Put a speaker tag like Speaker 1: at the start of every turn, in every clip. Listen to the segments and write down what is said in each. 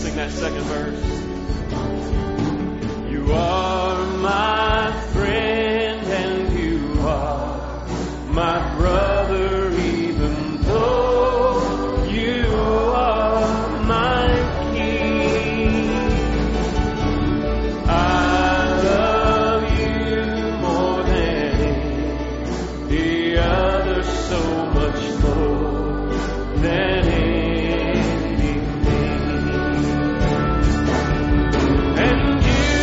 Speaker 1: sing that second verse. You are my friend and you are my brother, even though you are my king. I love you more than the other, so much more than anything. And you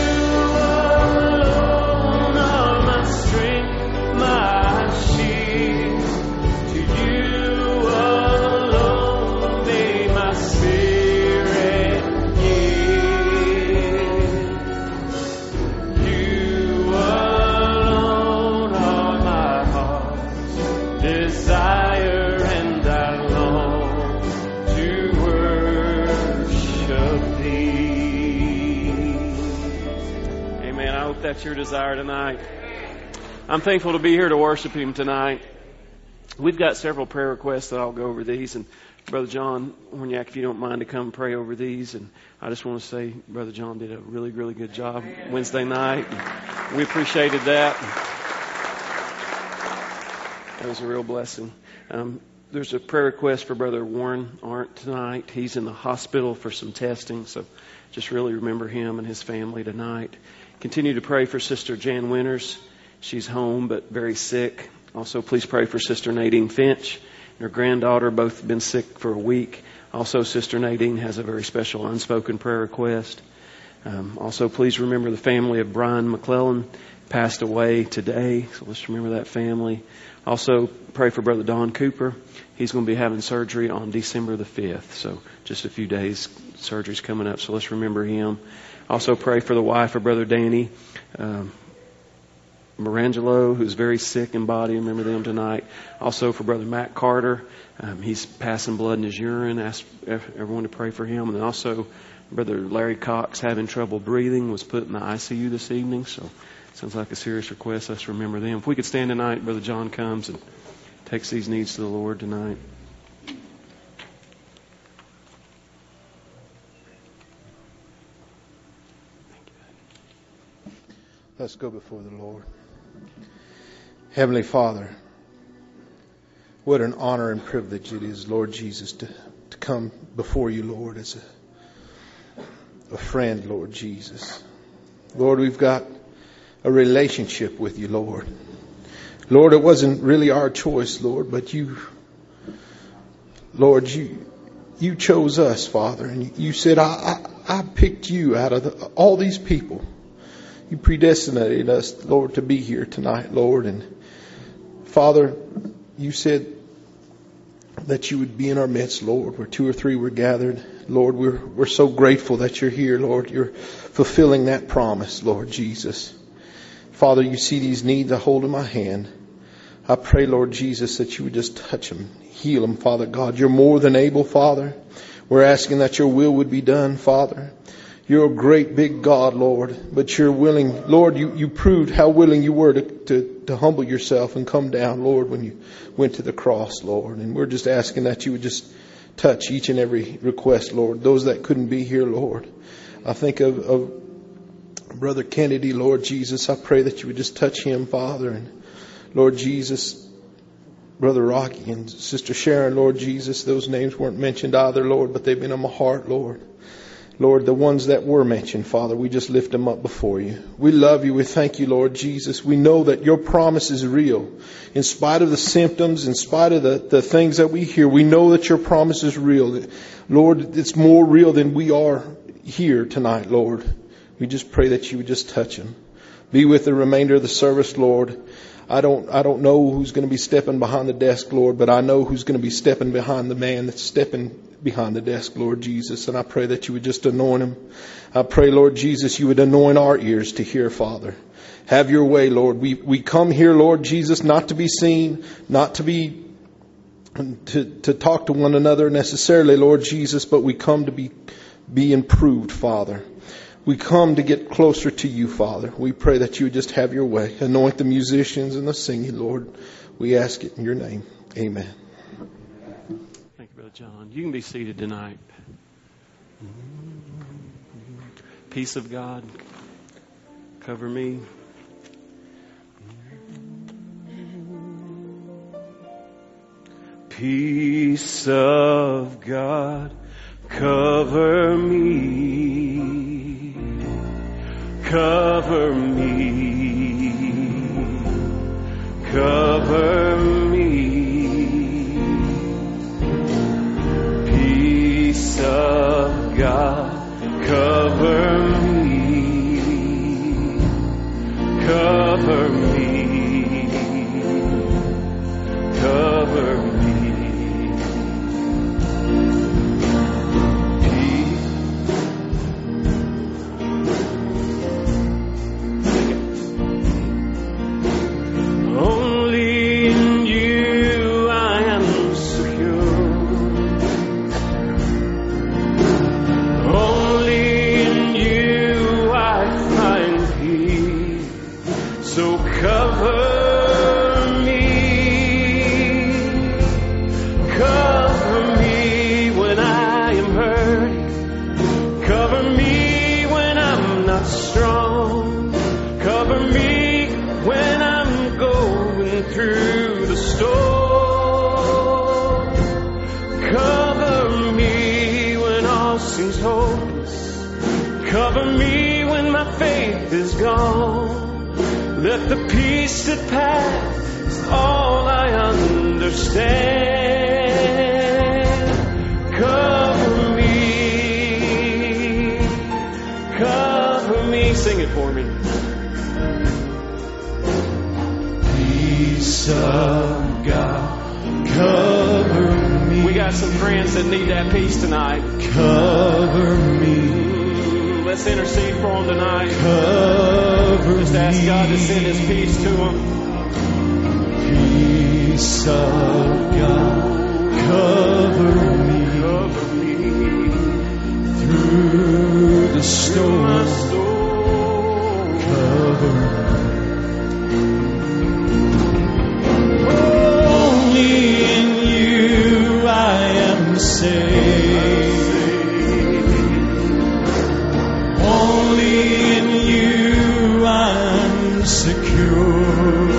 Speaker 1: alone are my strength, my shield. To you alone may my spirit yield. You alone are my heart's desire, and I long to worship thee. Amen. I hope that's your desire tonight. I'm thankful to be here to worship Him tonight. We've got several prayer requests that I'll go over these. And Brother John Horniak, if you don't mind to come pray over these. And I just want to say Brother John did a really, really good job Wednesday night. We appreciated that. That was a real blessing. There's a prayer request for Brother Warren Arndt tonight. He's in the hospital for some testing, so just really remember him and his family tonight. Continue to pray for Sister Jan Winters. She's home but very sick. Also, please pray for Sister Nadine Finch and her granddaughter. Both been sick for a week. Also, Sister Nadine has a very special unspoken prayer request. Also, please remember the family of Brian McClellan, passed away today. So let's remember that family. Also, pray for Brother Don Cooper. He's going to be having surgery on December the 5th. So just a few days, surgery's coming up. So let's remember him. Also, pray for the wife of Brother Danny Marangelo, who's very sick in body. Remember them tonight. Also for Brother Matt Carter. He's passing blood in his urine. Ask everyone to pray for him. And then also Brother Larry Cox, having trouble breathing, was put in the ICU this evening. So sounds like a serious request. Let's remember them. If we could stand tonight, Brother John comes and takes these needs to the Lord tonight.
Speaker 2: Let's go before the Lord. Heavenly Father, what an honor and privilege it is, Lord Jesus, to come before you, Lord, as a friend, Lord Jesus. Lord, we've got a relationship with you, Lord. Lord, it wasn't really our choice, Lord, but you, Lord, you chose us, Father, and you said, I picked you out of all these people. You predestinated us, Lord, to be here tonight, Lord. And Father, you said that you would be in our midst, Lord, where 2 or 3 were gathered. Lord, we're so grateful that you're here, Lord. You're fulfilling that promise, Lord Jesus. Father, you see these needs I hold in my hand. I pray, Lord Jesus, that you would just touch them, heal them, Father God. You're more than able, Father. We're asking that your will would be done, Father. You're a great big God, Lord, but you're willing. Lord, you proved how willing you were to humble yourself and come down, Lord, when you went to the cross, Lord. And we're just asking that you would just touch each and every request, Lord. Those that couldn't be here, Lord. I think of Brother Kennedy, Lord Jesus. I pray that you would just touch him, Father. And Lord Jesus, Brother Rocky and Sister Sharon, Lord Jesus. Those names weren't mentioned either, Lord, but they've been on my heart, Lord. Lord, the ones that were mentioned, Father, we just lift them up before you. We love you. We thank you, Lord Jesus. We know that your promise is real. In spite of the symptoms, in spite of the things that we hear, we know that your promise is real. Lord, it's more real than we are here tonight, Lord. We just pray that you would just touch them. Be with the remainder of the service, Lord. I don't know who's going to be stepping behind the desk, Lord, but I know who's going to be stepping behind the man that's stepping behind the desk, Lord Jesus. And I pray that you would just anoint him. I pray, Lord Jesus, you would anoint our ears to hear, Father. Have your way, Lord. We come here, Lord Jesus, not to be seen, not to be to talk to one another necessarily, Lord Jesus, but we come to be improved, Father. We come to get closer to you, Father. We pray that you would just have your way. Anoint the musicians and the singing, Lord. We ask it in your name. Amen.
Speaker 1: Thank you, Brother John. You can be seated tonight. peace of God cover me. Peace of God cover me, cover me, cover me. Peace of God cover me, cover me, cover me. Let the peace that passes all I understand cover me, cover me. Sing it for me. Peace of God cover me. We got some friends that need that peace tonight. Cover me. Let's intercede for them tonight. Cover Just ask God to send His peace to them. Peace of God, cover me through the storm. Cover me. Only in You I am saved. Secure.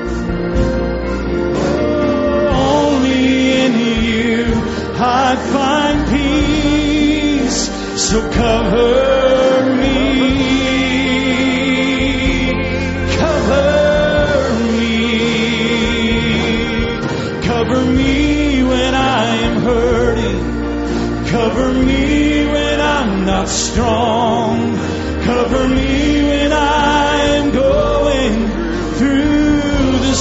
Speaker 1: Only in You I find peace. So cover me, cover me, cover me when I am hurting. Cover me when I'm not strong. Cover me when I am going through the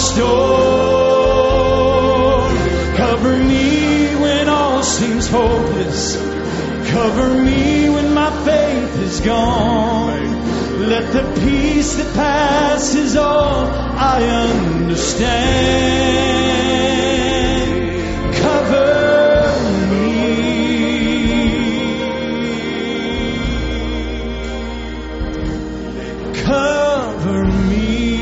Speaker 1: storm. Cover me when all seems hopeless. Cover me when my faith is gone. Let the peace that passes all I understand cover me. Cover me.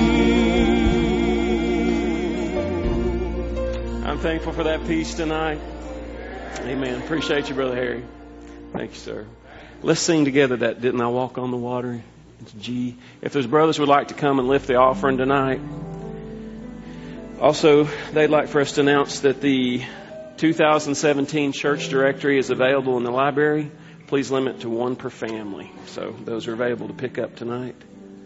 Speaker 1: I'm thankful for that peace tonight. Amen. Appreciate you, Brother Harry. Thank you, sir. Let's sing together that Didn't I Walk on the Water? It's G. If there's brothers who would like to come and lift the offering tonight. Also, they'd like for us to announce that the 2017 church directory is available in the library. Please limit to one per family. So those are available to pick up tonight.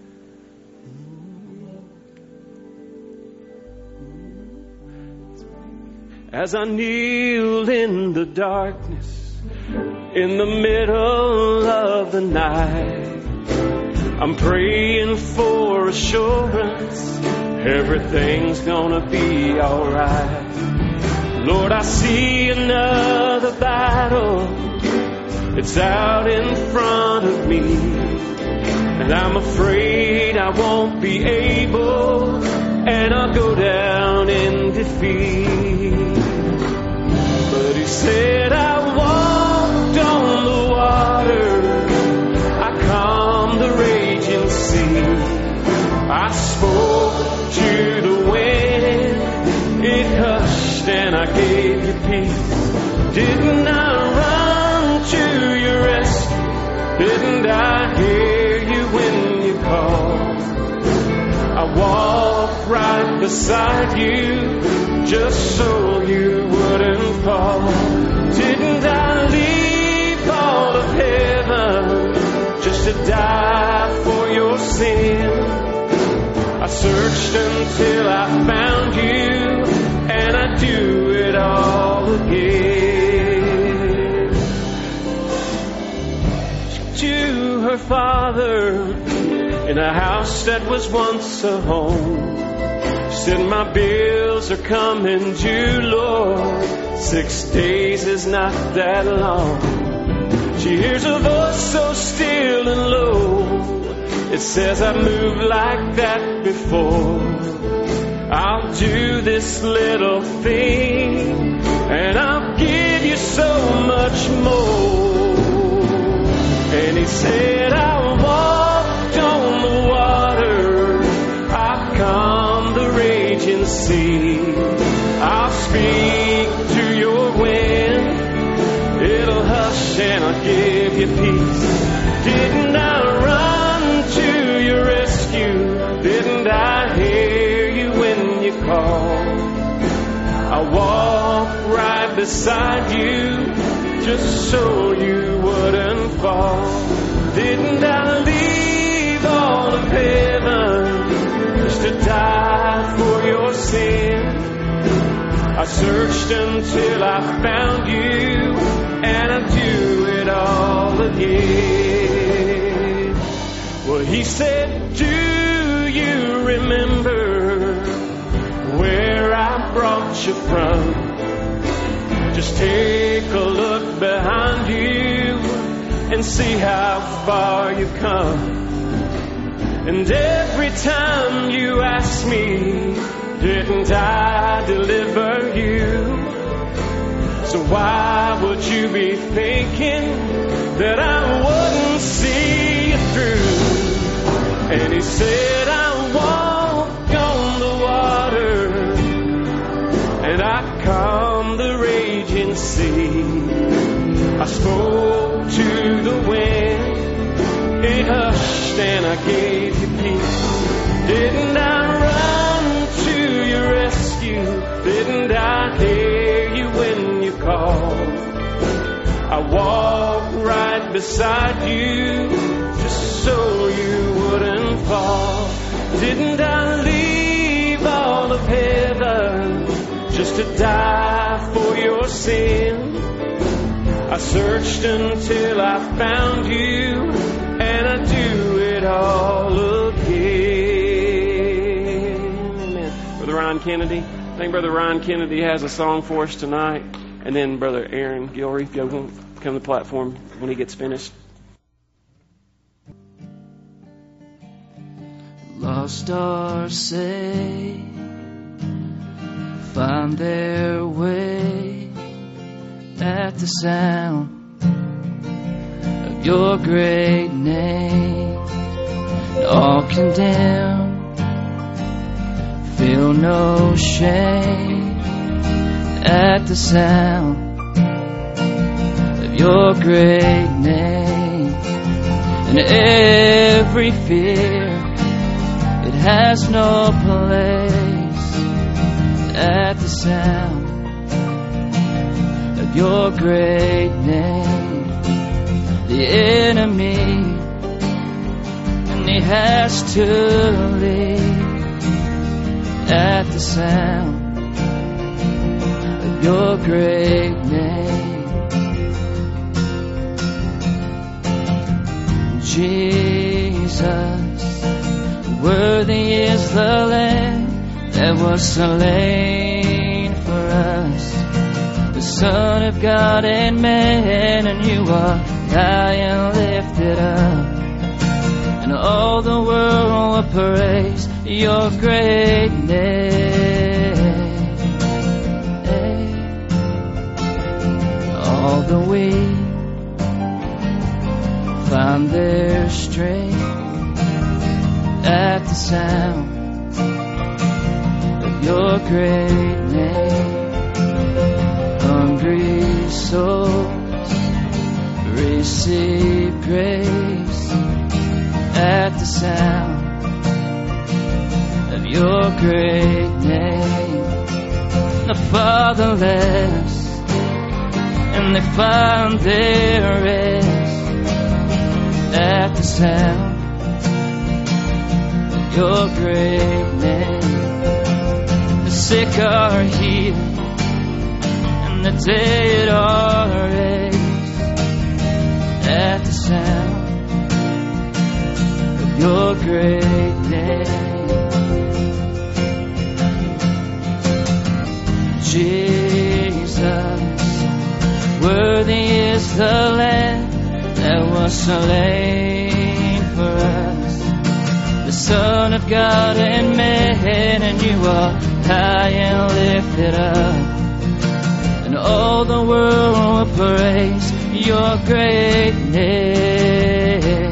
Speaker 1: As I kneel in the darkness, in the middle of the night, I'm praying for assurance, everything's gonna be alright. Lord, I see another battle, it's out in front of me, and I'm afraid I won't be able, and I'll go down in defeat. But He said I walked on the water, I calmed the raging sea, I spoke to the wind, it hushed and I gave You peace. Didn't I run to Your rescue? Didn't I beside you, just so you wouldn't fall. Didn't I leave all of heaven just to die for your sin? I searched until I found you, and I do it all again. To her father in a house that was once a home, she said, my bills are coming due, Lord. 6 days is not that long. She hears a voice so still and low. It says, I've moved like that before. I'll do this little thing, and I'll give you so much more. And he said, I walked on the water, I've calmed the raging sea. I'll speak to your wind, it'll hush and I'll give you peace. Didn't I run to your rescue? Didn't I hear you when you called? I walked right beside you, just so you wouldn't fall. Didn't I leave all of heaven just to die for your sin? I searched until I found you, and I do it all again. Well, he said, do you remember where I brought you from? Just take a look behind you and see how far you've come. And every time you ask me, didn't I deliver you? So why would you be thinking that I wouldn't see you through? And he said, I walk on the water, and I calm the raging sea. I spoke to the wind, it hushed and I gave you peace. Didn't I run to your rescue? Didn't I hear you when you called? I walked right beside you, just so you wouldn't fall. Didn't I leave all of heaven just to die for your sin? I searched until I found you, and I do it all again. Amen. Brother Ryan Kennedy. I think Brother Ryan Kennedy has a song for us tonight. And then Brother Aaron Gilry, if you want to come to the platform when he gets finished.
Speaker 3: Lost are saved, find their way at the sound of your great name. And all condemned feel no shame at the sound of your great name. And every fear, it has no place at the sound of your great name. The enemy, and he has to leave at the sound of your great name. Jesus, worthy is the Lamb that was slain for us, the Son of God and man, and you are high and lifted up, and all the world will praise your great name. All the weak find their strength at the sound of your great name. Hungry souls receive grace at the sound of your great name. The fatherless, and they find their rest at the sound of your great name. The sick are healed, and the dead are raised at the sound of your great name. Jesus, worthy is the Lamb that was slain for us, the Son of God and man, and you are high and lifted up, and all the world will praise your great name.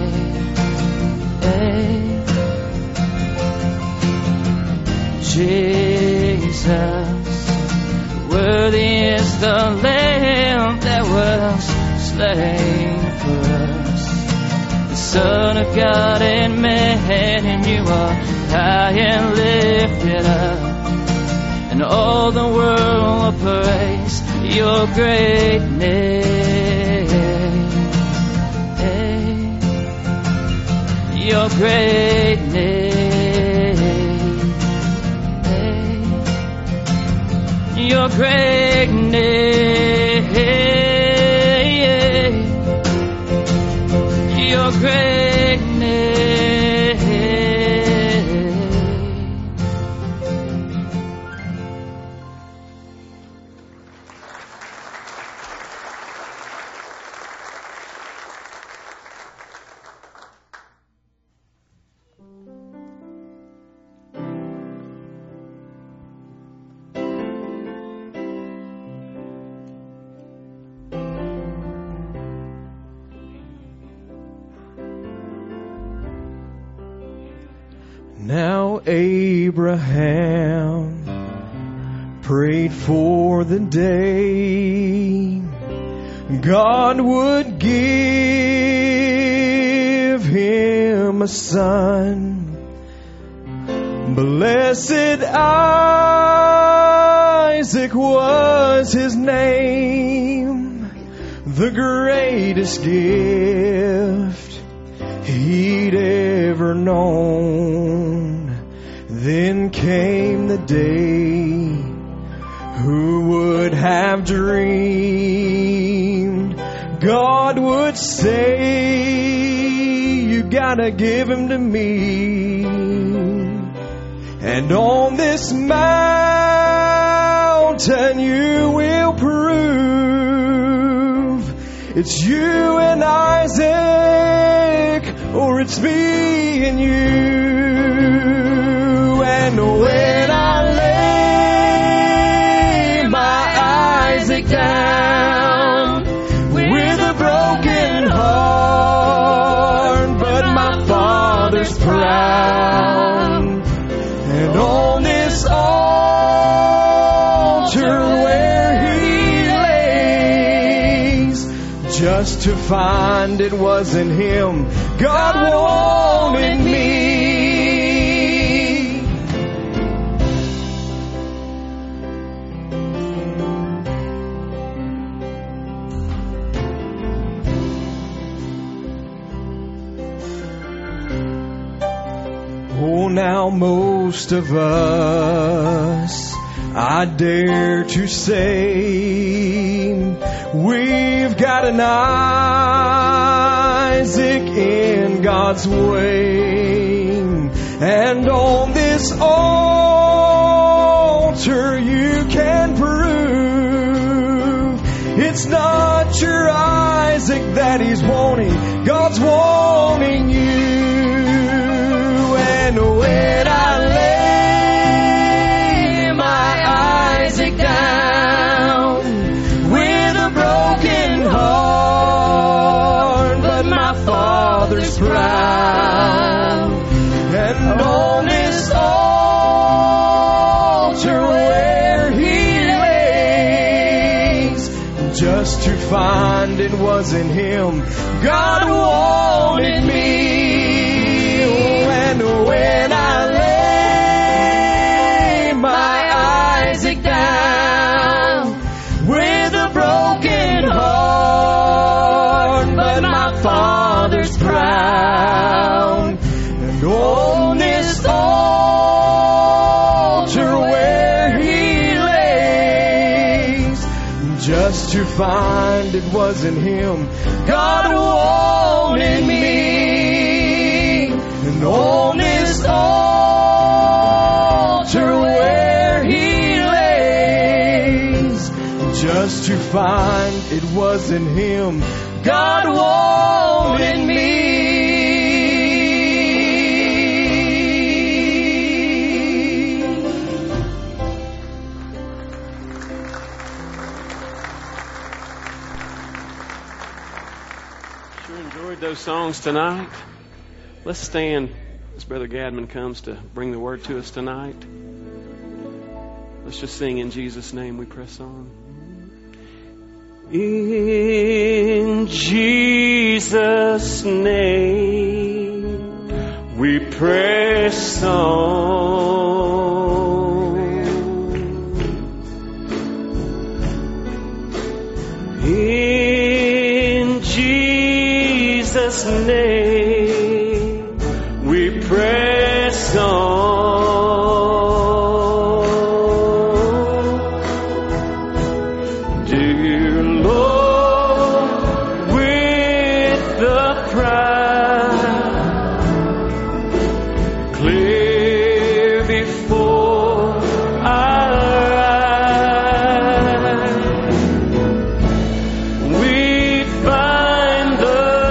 Speaker 3: Jesus, worthy is the Lamb that was slain for us, the Son of God and man, and you are high and lifted up, and all the world will praise your great name. Your great name. Your great name, your great name.
Speaker 4: Now Abraham prayed for the day God would give him a son. Blessed Isaac was his name, the greatest gift he'd ever known. Then came the day, who would have dreamed God would say, you gotta give him to me. And on this mountain you will prove it's you and Isaac, or it's me and you. And when I lay my Isaac down with a broken heart, but my Father's proud, and on this altar where he lays, just to find it wasn't him God wanted me. Oh, now most of us, I dare to say, we've got an Isaac in God's way. And on this altar you can prove it's not your Isaac that he's wanting, God's wanting you. And when I lay my Isaac down with a broken heart, but my Father's proud, and on this altar where he lays, just to find it wasn't him God wanted me. And when I lay but my Father's proud. And on this altar where He lays, just to find it wasn't Him God wanted me. And on this altar where He lays, just to find it wasn't Him God wanted me.
Speaker 1: Sure enjoyed those songs tonight. Let's stand as Brother Gadman comes to bring the word to us tonight. Let's just sing In Jesus' Name We Press On. In Jesus' name we press on. In Jesus' name we press on. Dear Lord, with the proud clear before our eyes, we find the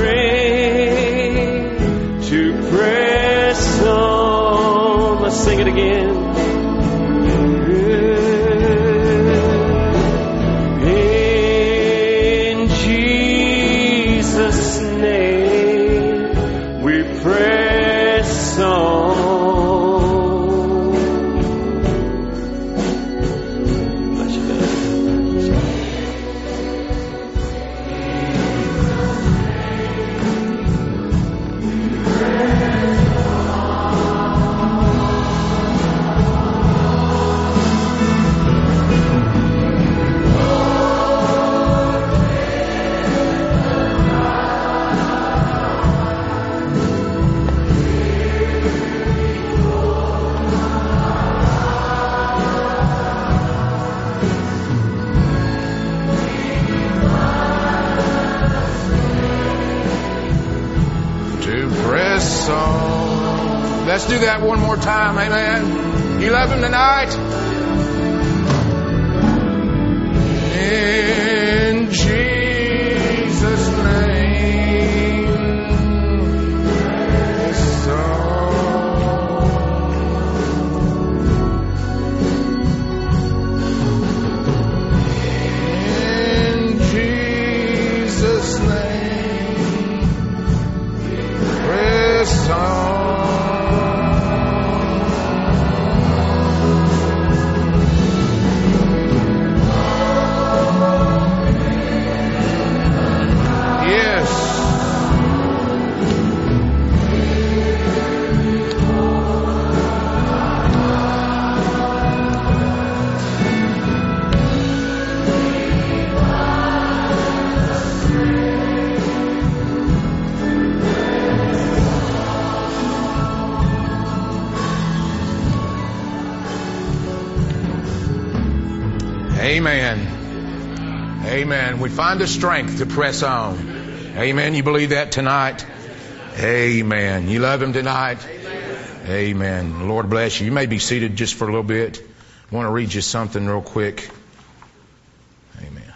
Speaker 1: strength to press on. Let's sing it again. In Jesus' name we press on. Bless you, Dad.
Speaker 5: To press on. Let's do that one more time. Amen. You love Him tonight? In Jesus' name. Press on. In Jesus' name. Press on. Yes. Amen. Amen. We find the strength to press on. Amen. You believe that tonight? Amen. You love Him tonight? Amen. The Lord bless you. You may be seated just for a little bit. I want to read you something real quick. Amen.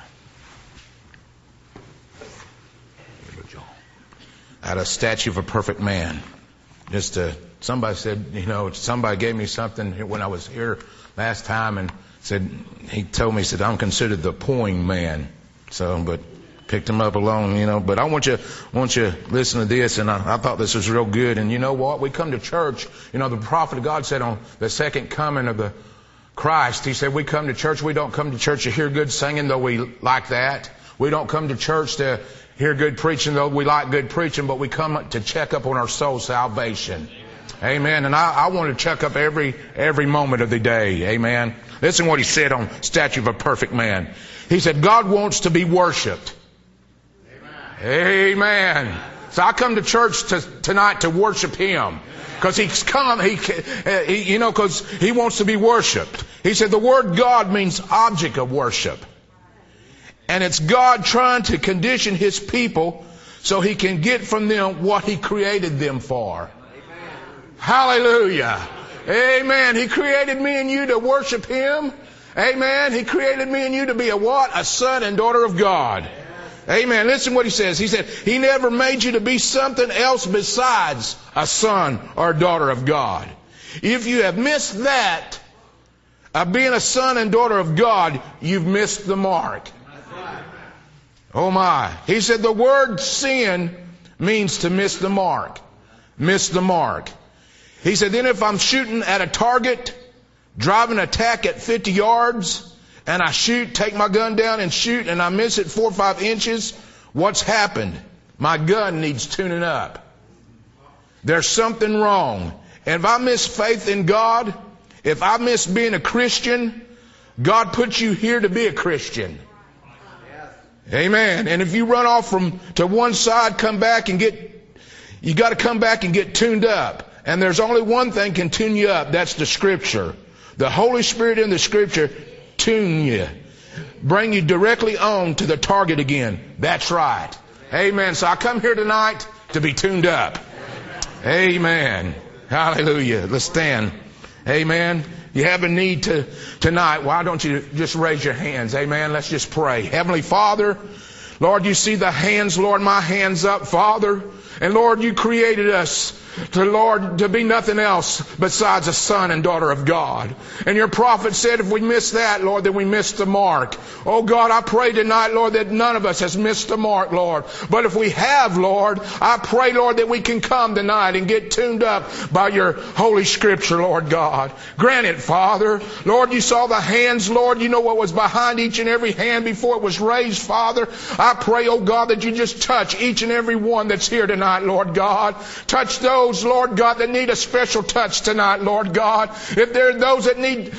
Speaker 5: Out of Statue of a Perfect Man. Somebody said, somebody gave me something when I was here last time and he told me, I'm considered the pooing man. But picked him up alone, But I want you to listen to this, and I thought this was real good. And you know what? We come to church. The prophet of God said on the second coming of the Christ, he said, we come to church. We don't come to church to hear good singing, though we like that. We don't come to church to hear good preaching, though we like good preaching, but we come to check up on our soul salvation. Amen. And I want to check up every moment of the day. Amen. Listen to what he said on Statue of a Perfect Man. He said, God wants to be worshipped. Amen. So I come to church tonight to worship Him. Because He's come, because He wants to be worshiped. He said the word God means object of worship. And it's God trying to condition His people so He can get from them what He created them for. Amen. Hallelujah. Amen. He created me and you to worship Him. Amen. He created me and you to be a what? A son and daughter of God. Amen. Listen what He says. He said, He never made you to be something else besides a son or a daughter of God. If you have missed that, of being a son and daughter of God, you've missed the mark. Oh my. He said the word sin means to miss the mark. Miss the mark. He said, then if I'm shooting at a target, driving an attack at 50 yards, and I shoot, take my gun down and shoot, and I miss it 4 or 5 inches, what's happened? My gun needs tuning up. There's something wrong. And if I miss faith in God, if I miss being a Christian, God put you here to be a Christian. Amen. And if you run off to one side, you got to come back and get tuned up. And there's only one thing can tune you up. That's the Scripture. The Holy Spirit in the Scripture tune you. Bring you directly on to the target again. That's right. Amen. So I come here tonight to be tuned up. Amen. Hallelujah. Let's stand. Amen. You have a need tonight. Why don't you just raise your hands? Amen. Let's just pray. Heavenly Father, Lord, you see the hands, Lord, my hands up, Father. And Lord, you created us to be nothing else besides a son and daughter of God. And your prophet said if we miss that, Lord, then we missed the mark. Oh God, I pray tonight, Lord, that none of us has missed the mark, Lord. But if we have, Lord, I pray, Lord, that we can come tonight and get tuned up by your Holy Scripture, Lord God. Grant it, Father. Lord, you saw the hands, Lord. You know what was behind each and every hand before it was raised, Father. I pray, oh God, that you just touch each and every one that's here tonight, Lord God. Touch those, Lord God, that need a special touch tonight, Lord God. If there are those that need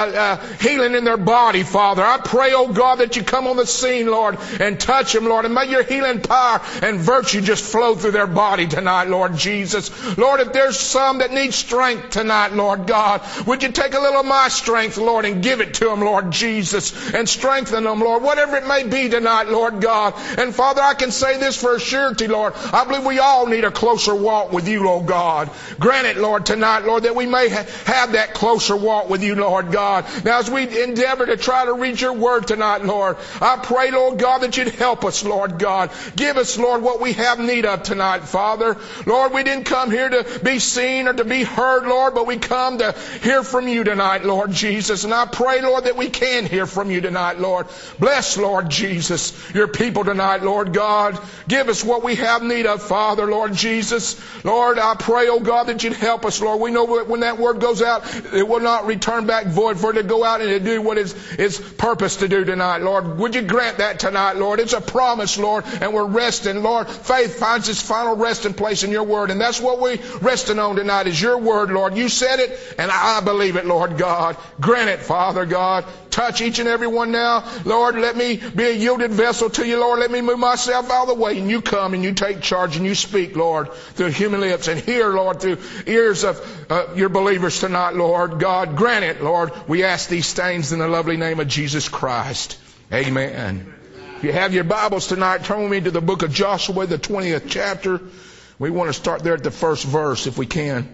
Speaker 5: healing in their body, Father, I pray, oh God, that you come on the scene, Lord, and touch them, Lord, and may your healing power and virtue just flow through their body tonight, Lord Jesus. Lord, if there's some that need strength tonight, Lord God, would you take a little of my strength, Lord, and give it to them, Lord Jesus, and strengthen them, Lord, whatever it may be tonight, Lord God. And Father, I can say this for a surety, Lord. I believe we all need a closer walk with you, Lord God. Grant it, Lord, tonight, Lord, that we may have that closer walk with you, Lord God. Now, as we endeavor to try to read your word tonight, Lord, I pray, Lord God, that you'd help us, Lord God. Give us, Lord, what we have need of tonight, Father. Lord, we didn't come here to be seen or to be heard, Lord, but we come to hear from you tonight, Lord Jesus. And I pray, Lord, that we can hear from you tonight, Lord. Bless, Lord Jesus, your people tonight, Lord God. Give us what we have need of, Father, Lord Jesus. Lord, I pray, oh God, that you'd help us, Lord. We know that when that word goes out, it will not return back void, for it to go out and to do what it's purpose to do tonight, Lord. Would you grant that tonight, Lord? It's a promise, Lord, and we're resting, Lord. Faith finds its final resting place in your word, and that's what we're resting on tonight is your word, Lord. You said it, and I believe it, Lord God. Grant it, Father God. Touch each and every one now. Lord, let me be a yielded vessel to you, Lord. Let me move myself out of the way, and you come and you take charge and you speak, Lord, through human lips, and hear, Lord, through ears of your believers tonight, Lord God. Grant it, Lord. We ask these things in the lovely name of Jesus Christ. Amen. If you have your Bibles tonight, turn with me to the book of Joshua, the 20th chapter. We want to start there at the first verse if we can.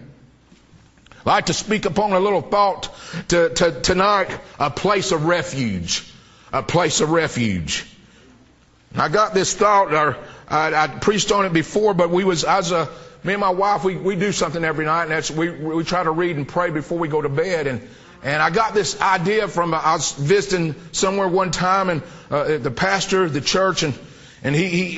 Speaker 5: I'd like to speak upon a little thought tonight, a place of refuge. A place of refuge. I got this thought, I preached on it before, but me and my wife, we do something every night, and that's we try to read and pray before we go to bed. And I got this idea I was visiting somewhere one time, and the pastor of the church, and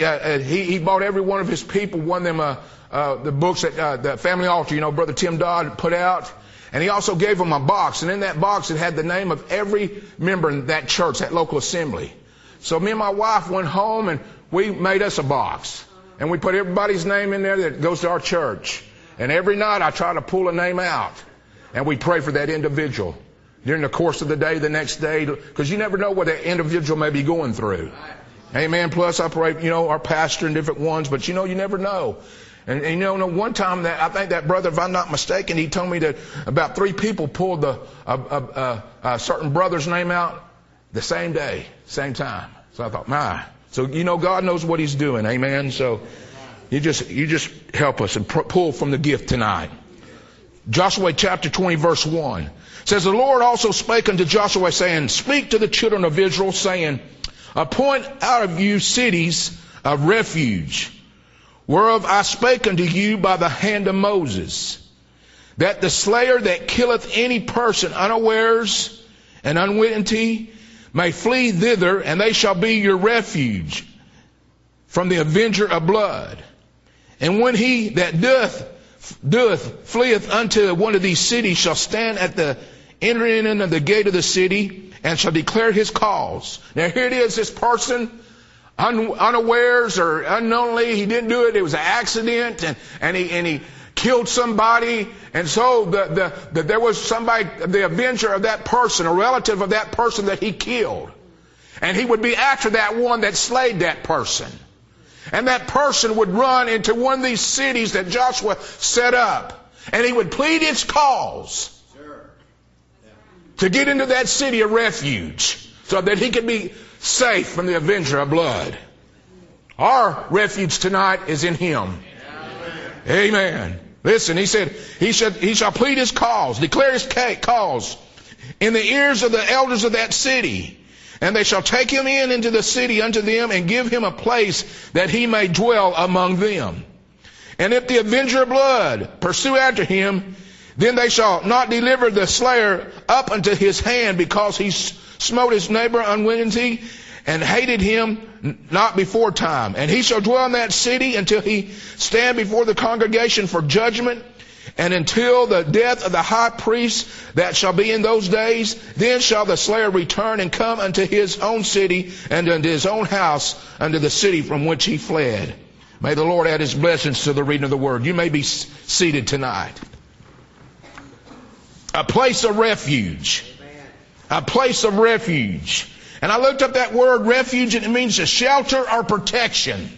Speaker 5: he bought every one of his people one of them the books that the Family Altar, Brother Tim Dodd put out. And he also gave them a box, and in that box it had the name of every member in that church, that local assembly. So me and my wife went home and we made us a box. And we put everybody's name in there that goes to our church. And every night I try to pull a name out. And we pray for that individual during the course of the day, the next day, because you never know what that individual may be going through. Amen. Plus I pray, our pastor and different ones, but you never know. And one time that I think that brother, if I'm not mistaken, he told me that about 3 people pulled a certain brother's name out the same day, same time. So I thought, so God knows what He's doing. Amen. So you just help us and pull from the gift tonight. Joshua chapter 20 verse 1 says, the Lord also spake unto Joshua, saying, speak to the children of Israel, saying, appoint out of you cities of refuge, whereof I spake unto you by the hand of Moses, that the slayer that killeth any person unawares and unwittingly may flee thither, and they shall be your refuge from the avenger of blood. And when he that doeth fleeth unto one of these cities shall stand at the entering in of the gate of the city, and shall declare his cause. Now here it is, this person, unawares or unknowingly, he didn't do it, it was an accident, and he killed somebody, and so there was somebody, the avenger of that person, a relative of that person that he killed. And he would be after that one that slayed that person. And that person would run into one of these cities that Joshua set up, and he would plead his cause to get into that city of refuge so that he could be safe from the avenger of blood. Our refuge tonight is in Him. Amen. Listen, he said, he shall plead his cause, declare his cause in the ears of the elders of that city. And they shall take him into the city unto them, and give him a place that he may dwell among them. And if the avenger of blood pursue after him, then they shall not deliver the slayer up unto his hand, because he smote his neighbor unwittingly, and hated him not before time. And he shall dwell in that city until he stand before the congregation for judgment, and until the death of the high priest that shall be in those days. Then shall the slayer return and come unto his own city, and unto his own house, unto the city from which he fled. May the Lord add His blessings to the reading of the Word. You may be seated tonight. A place of refuge. A place of refuge. And I looked up that word refuge, and it means a shelter or protection.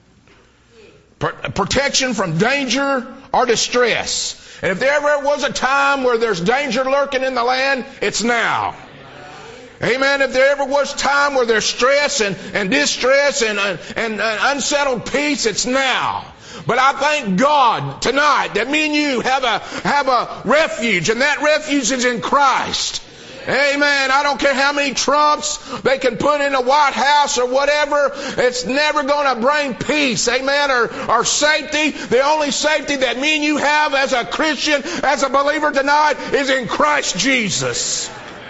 Speaker 5: Protection from danger or distress. And if there ever was a time where there's danger lurking in the land, it's now. Amen. If there ever was time where there's stress and distress and unsettled peace, it's now. But I thank God tonight that me and you have a refuge, and that refuge is in Christ. Amen. I don't care how many trumps they can put in the White House or whatever. It's never going to bring peace. Amen. Or safety. The only safety that me and you have as a Christian, as a believer tonight, is in Christ Jesus.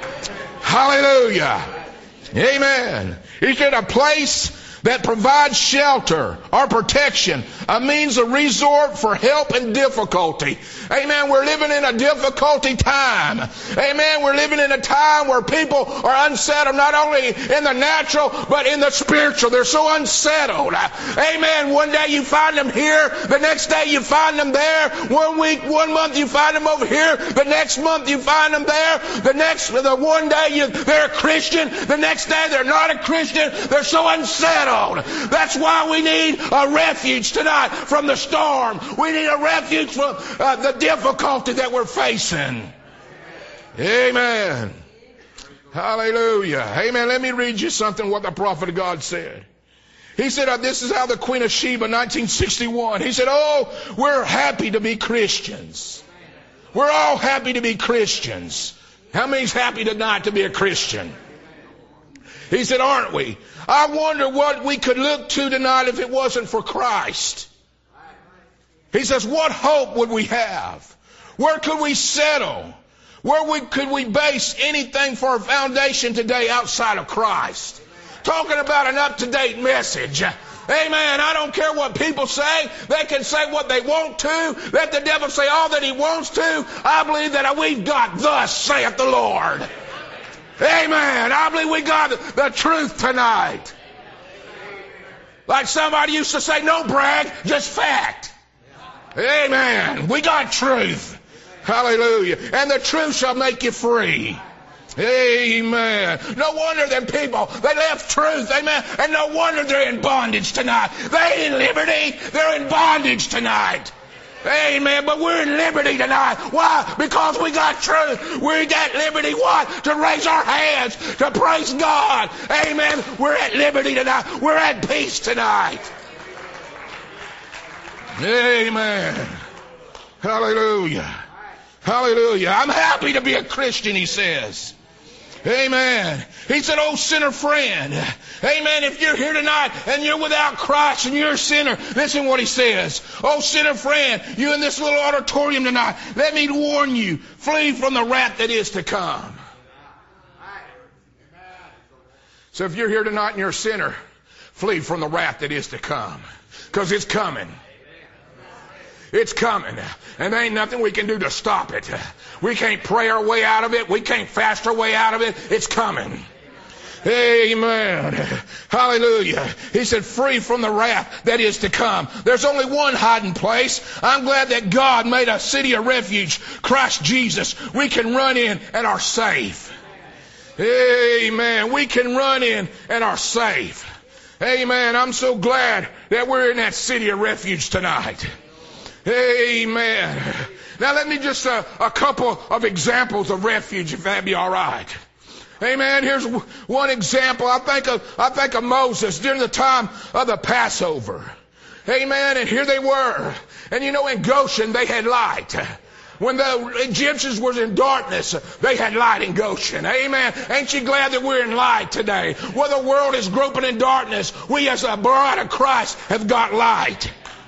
Speaker 5: Hallelujah. Amen. He said a place that provides shelter or protection, a means of resort for help in difficulty. Amen. We're living in a difficulty time. Amen. We're living in a time where people are unsettled, not only in the natural, but in the spiritual. They're so unsettled. Amen. One day you find them here. The next day you find them there. 1 week, 1 month you find them over here. The next month you find them there. The one day they're a Christian. The next day they're not a Christian. They're so unsettled. That's why we need a refuge tonight from the storm. We need a refuge from the difficulty that we're facing. Amen. Hallelujah. Amen. Let me read you something what the prophet of God said. He said, this is how the Queen of Sheba, 1961. He said, we're happy to be Christians. We're all happy to be Christians. How many's happy tonight to be a Christian? He said, aren't we? I wonder what we could look to tonight if it wasn't for Christ. He says, what hope would we have? Where could we settle? Could we base anything for our foundation today outside of Christ? Talking about an up-to-date message. Amen. I don't care what people say. They can say what they want to. Let the devil say all that he wants to. I believe that we've got thus saith the Lord. Amen. I believe we got the truth tonight. Like somebody used to say, no brag, just fact. Amen. We got truth. Hallelujah. And the truth shall make you free. Amen. No wonder them people, they left truth. Amen. And no wonder they're in bondage tonight. They ain't in liberty. They're in bondage tonight. Amen. But we're in liberty tonight. Why? Because we got truth. We got liberty. What? To raise our hands. To praise God. Amen. We're at liberty tonight. We're at peace tonight. Amen. Hallelujah. Hallelujah. I'm happy to be a Christian, he says. Amen. He said, oh, sinner friend. Amen. If you're here tonight and you're without Christ and you're a sinner, listen what he says. Oh, sinner friend, you in this little auditorium tonight, let me warn you, flee from the wrath that is to come. So if you're here tonight and you're a sinner, flee from the wrath that is to come. Because it's coming. It's coming. And there ain't nothing we can do to stop it. We can't pray our way out of it. We can't fast our way out of it. It's coming. Amen. Hallelujah. He said, free from the wrath that is to come. There's only one hiding place. I'm glad that God made a city of refuge, Christ Jesus. We can run in and are safe. Amen. We can run in and are safe. Amen. I'm so glad that we're in that city of refuge tonight. Amen. Now let me just a couple of examples of refuge, if that'd be all right. Amen. Here's one example. I think of Moses during the time of the Passover. Amen. And here they were. And you know, in Goshen they had light. When the Egyptians was in darkness, they had light in Goshen. Amen. Ain't you glad that we're in light today? Where the world is groping in darkness, we as a bride of Christ have got light.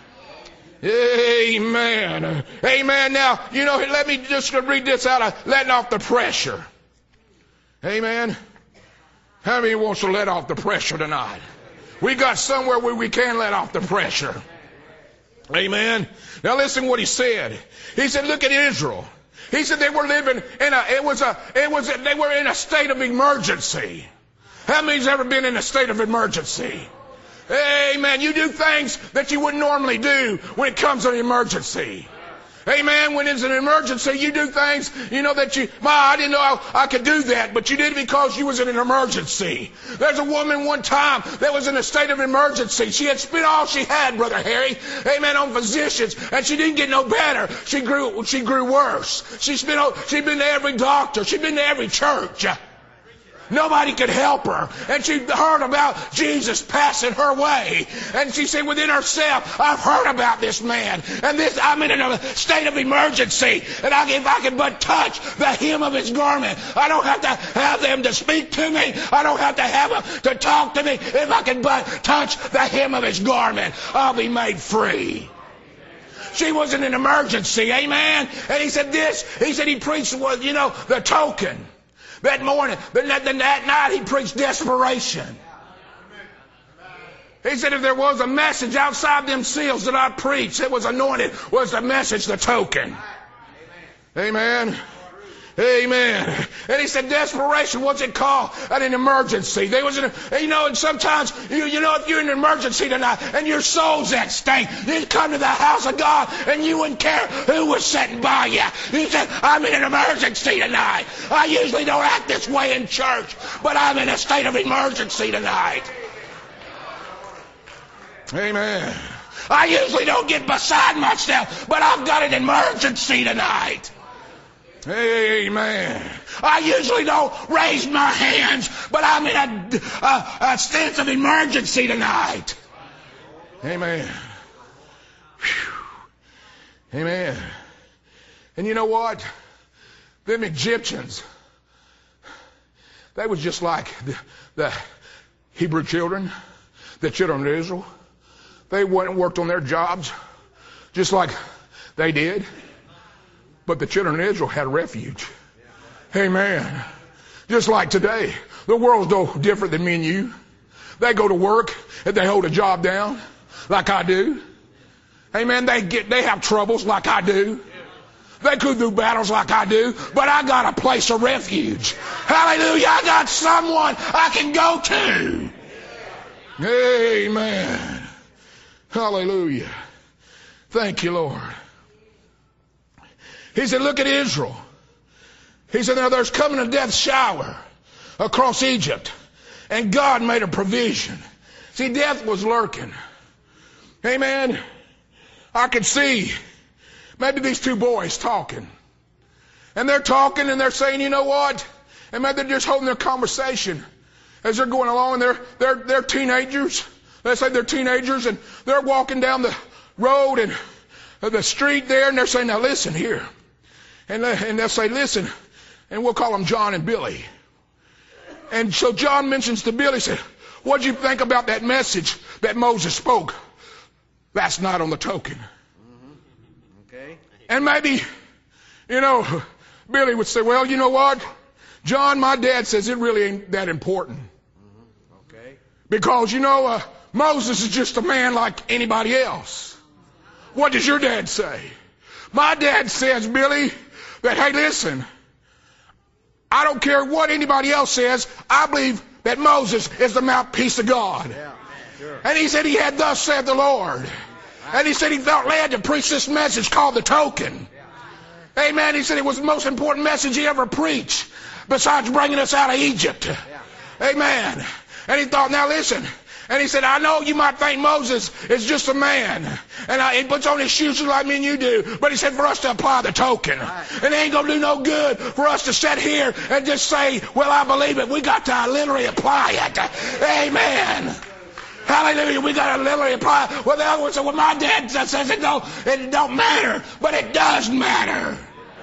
Speaker 5: Amen. Amen. Now, you know, let me just read this out of letting off the pressure. Amen. How many wants to let off the pressure tonight? We got somewhere where we can let off the pressure. Amen. Now listen what he said. He said, look at Israel. He said they were living in they were in a state of emergency. How many's ever been in a state of emergency? Amen. You do things that you wouldn't normally do when it comes to an emergency. Amen. When it's an emergency, you do things, you know, that I didn't know I could do that, but you did it because you was in an emergency. There's a woman one time that was in a state of emergency. She had spent all she had, Brother Harry, amen, on physicians, and she didn't get no better. She grew worse. She'd been to every doctor. She'd been to every church. Nobody could help her. And she heard about Jesus passing her way. And she said within herself, I've heard about this man. And I'm in a state of emergency. And if I can but touch the hem of his garment, I don't have to have them to speak to me. I don't have to have them to talk to me. If I can but touch the hem of his garment, I'll be made free. She was in an emergency. Amen. And he said he preached, you know, the token. That morning, that night, he preached desperation. He said if there was a message outside them seals that I preached, it was anointed, was the message, the token. Amen. Amen. And he said desperation, what's it called? At an emergency. And sometimes, you know, if you're in an emergency tonight and your soul's at stake, you come to the house of God and you wouldn't care who was sitting by you. You said, I'm in an emergency tonight. I usually don't act this way in church, but I'm in a state of emergency tonight. Amen. I usually don't get beside myself, but I've got an emergency tonight. Amen. I usually don't raise my hands, but I'm in a stance of emergency tonight. Amen. Whew. Amen. And you know what? Them Egyptians, they was just like the Hebrew children, the children of Israel. They went and worked on their jobs just like they did. But the children of Israel had refuge. Amen. Just like today. The world's no different than me and you. They go to work and they hold a job down like I do. Amen. They have troubles like I do. They go through battles like I do. But I got a place of refuge. Hallelujah. I got someone I can go to. Amen. Hallelujah. Thank you, Lord. He said, look at Israel. He said, now there's coming a death shower across Egypt. And God made a provision. See, death was lurking. Amen. I could see maybe these two boys talking. And they're talking and they're saying, you know what? And maybe they're just holding their conversation as they're going along. And they're teenagers. Let's say they're teenagers and they're walking down the road and the street there. And they're saying, now listen here. And they'll say, listen. And we'll call them John and Billy. And so John mentions to Billy, said, what did you think about that message that Moses spoke last night on the token?
Speaker 6: Okay.
Speaker 5: And maybe, Billy would say, well, you know what? John, my dad says it really ain't that important.
Speaker 6: Okay.
Speaker 5: Because, Moses is just a man like anybody else. What does your dad say? My dad says, Billy, that, hey, listen, I don't care what anybody else says. I believe that Moses is the mouthpiece of God.
Speaker 6: Yeah, sure.
Speaker 5: And he said he had thus said the Lord. And he said he felt led to preach this message called the token. Amen. He said it was the most important message he ever preached besides bringing us out of Egypt. Amen. And he thought, now listen. And he said, I know you might think Moses is just a man. And he puts on his shoes like me and you do. But he said for us to apply the token. And it ain't going to do no good for us to sit here and just say, well, I believe it. We got to literally apply it. Amen. Hallelujah. We got to literally apply it. Well, the other one said, well, my dad says it don't matter. But it does matter.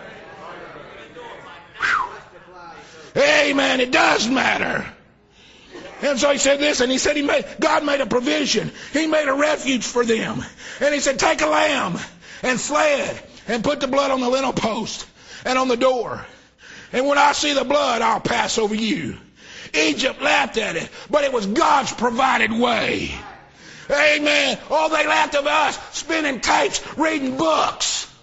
Speaker 5: Whew. Amen. It does matter. And so he said this, and he said God made a provision. He made a refuge for them. And he said, take a lamb and slay it and put the blood on the lintel post and on the door. And when I see the blood, I'll pass over you. Egypt laughed at it, but it was God's provided way. Amen. Oh, they laughed at us spinning tapes, reading books.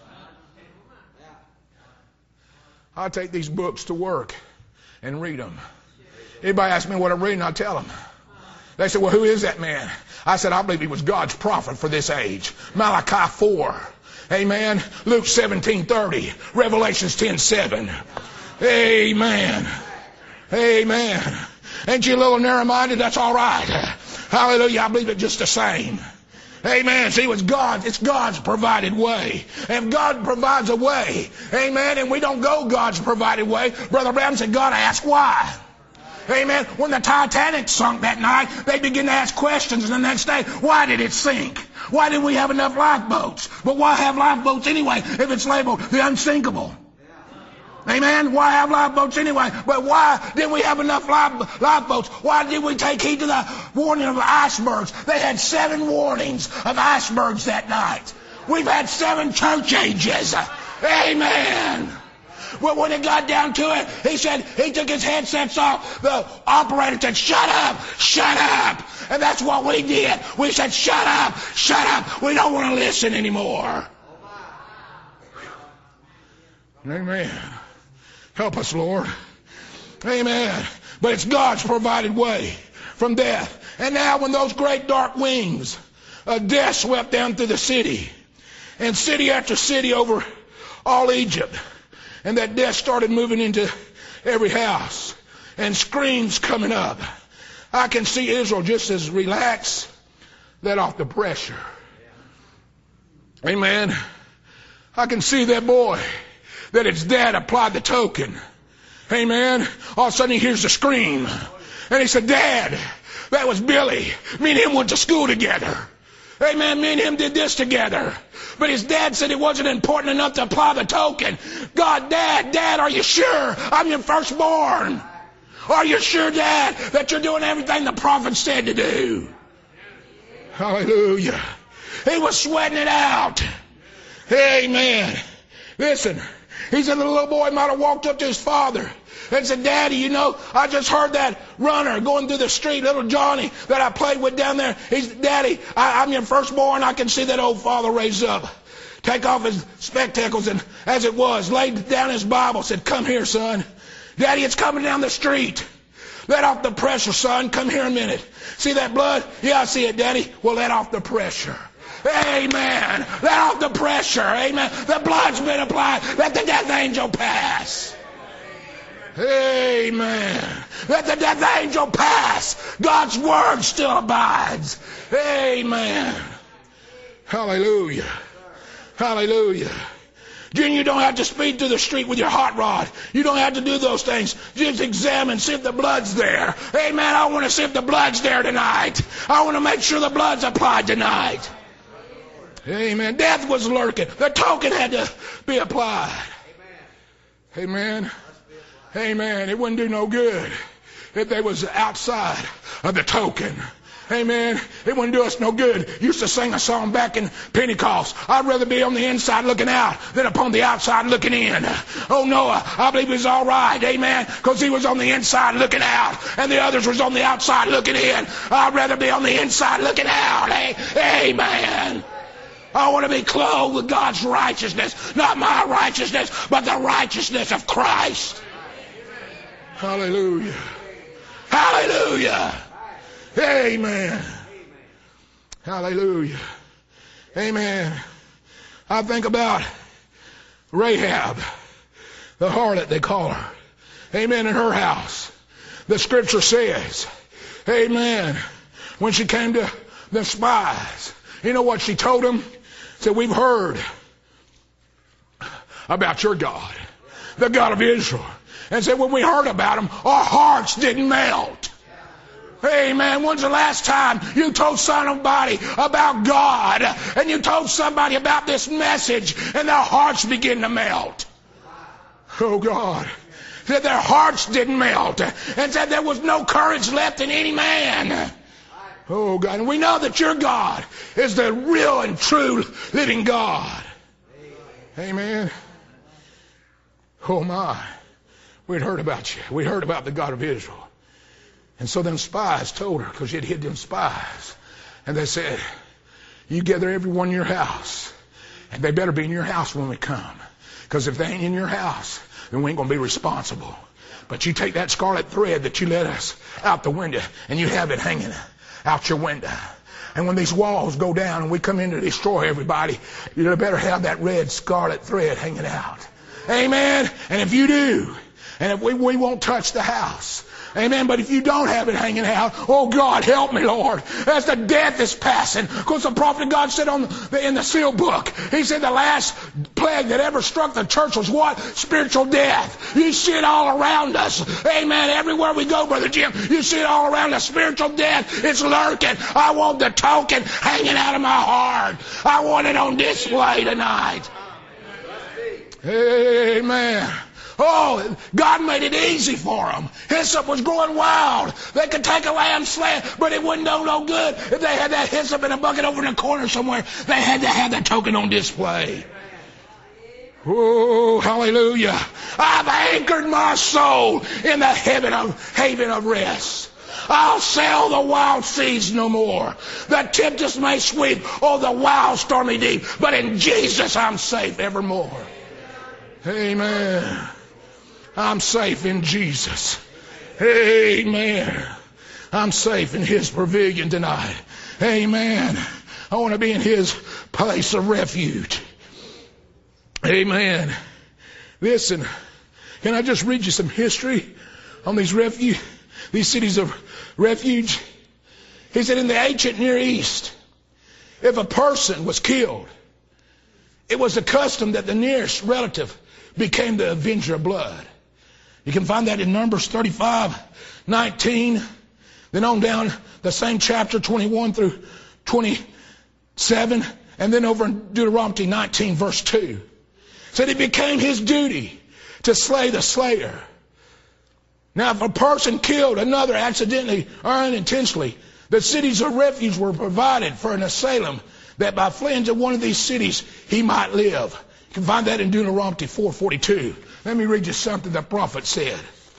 Speaker 5: I take these books to work and read them. Anybody ask me what I'm reading, I tell them. They say, well, who is that man? I said, I believe he was God's prophet for this age. Malachi 4. Amen. Luke 17:30. Revelations 10:7. Amen. Amen. Ain't you a little narrow-minded? That's all right. Hallelujah. I believe it just the same. Amen. See, it's God's provided way. And if God provides a way, amen, and we don't go God's provided way, Brother Branham said, God asked why. Amen. When the Titanic sunk that night, they began to ask questions the next day. Why did it sink? Why didn't we have enough lifeboats? But why have lifeboats anyway if it's labeled the unsinkable? Amen. Why have lifeboats anyway? But why didn't we have enough lifeboats? Why did we take heed to the warning of the icebergs? They had 7 warnings of icebergs that night. We've had 7 church ages. Amen. Well, when it got down to it, he said, he took his headsets off. The operator said, shut up, shut up. And that's what we did. We said, shut up, shut up. We don't want to listen anymore. Amen. Help us, Lord. Amen. But it's God's provided way from death. And now when those great dark wings of death swept down through the city, and city after city over all Egypt, and that death started moving into every house, and screams coming up, I can see Israel just as relaxed, let off the pressure. Amen. I can see that boy, that its dad applied the token. Amen. All of a sudden he hears the scream. And he said, Dad, that was Billy. Me and him went to school together. Amen. Me and him did this together. But his dad said it wasn't important enough to apply the token. God, Dad, are you sure? I'm your firstborn. Are you sure, Dad, that you're doing everything the prophet said to do? Hallelujah. He was sweating it out. Amen. Listen, he said the little boy might have walked up to his father and said, Daddy, I just heard that runner going through the street, little Johnny, that I played with down there. Daddy, I'm your firstborn. I can see that old father raise up, take off his spectacles, and as it was, laid down his Bible, said, come here, son. Daddy, it's coming down the street. Let off the pressure, son. Come here a minute. See that blood? Yeah, I see it, Daddy. Well, let off the pressure. Amen. Let off the pressure. Amen. The blood's been applied. Let the death angel pass. Amen. Let the death angel pass. God's word still abides. Amen. Hallelujah. Hallelujah. Then you don't have to speed through the street with your hot rod. You don't have to do those things. Just examine, see if the blood's there. Amen. I want to see if the blood's there tonight. I want to make sure the blood's applied tonight. Amen. Death was lurking. The token had to be applied. Amen. Amen. It wouldn't do no good if they was outside of the token. Amen. It wouldn't do us no good. Used to sing a song back in Pentecost. I'd rather be on the inside looking out than upon the outside looking in. Oh, Noah, I believe he was all right. Amen. Because he was on the inside looking out and the others was on the outside looking in. I'd rather be on the inside looking out. Amen. I want to be clothed with God's righteousness. Not my righteousness, but the righteousness of Christ. Hallelujah. Hallelujah. Amen. Hallelujah. Amen. I think about Rahab, the harlot they call her. Amen. In her house. The scripture says, amen, when she came to the spies, you know what she told them? Said, we've heard about your God, the God of Israel. And said, when we heard about him, our hearts didn't melt. Amen. When's the last time you told somebody about God and you told somebody about this message and their hearts begin to melt? Oh God. Said their hearts didn't melt and said there was no courage left in any man. Oh God. And we know that your God is the real and true living God. Amen. Oh my. We'd heard about you. We heard about the God of Israel. And so them spies told her, because she had hid them spies. And they said, you gather everyone in your house. And they better be in your house when we come. Because if they ain't in your house, then we ain't going to be responsible. But you take that scarlet thread that you let us out the window, and you have it hanging out your window. And when these walls go down and we come in to destroy everybody, you better have that red scarlet thread hanging out. Amen. And if you do, and if we won't touch the house. Amen. But if you don't have it hanging out, oh God, help me, Lord. As the death is passing. Because the prophet of God said in the seal book, he said the last plague that ever struck the church was what? Spiritual death. You see it all around us. Amen. Everywhere we go, Brother Jim, you see it all around us. Spiritual death. It's lurking. I want the token hanging out of my heart. I want it on display tonight. Amen. Oh, God made it easy for them. Hyssop was growing wild. They could take a lamb slain, but it wouldn't do no good if they had that hyssop in a bucket over in the corner somewhere. They had to have that token on display. Oh, hallelujah. I've anchored my soul in the haven of rest. I'll sail the wild seas no more. The tempest may sweep, oh, the wild stormy deep. But in Jesus I'm safe evermore. Amen. I'm safe in Jesus. Amen. I'm safe in His pavilion tonight. Amen. I want to be in His place of refuge. Amen. Listen, can I just read you some history on these cities of refuge? He said in the ancient Near East, if a person was killed, it was the custom that the nearest relative became the avenger of blood. You can find that in Numbers 35:19, then on down the same chapter 21 through 27, and then over in Deuteronomy 19 verse 2. Said it became his duty to slay the slayer. Now if a person killed another accidentally or unintentionally, the cities of refuge were provided for an asylum that by fleeing to one of these cities he might live. You can find that in Deuteronomy 4:42. Let me read you something the prophet said.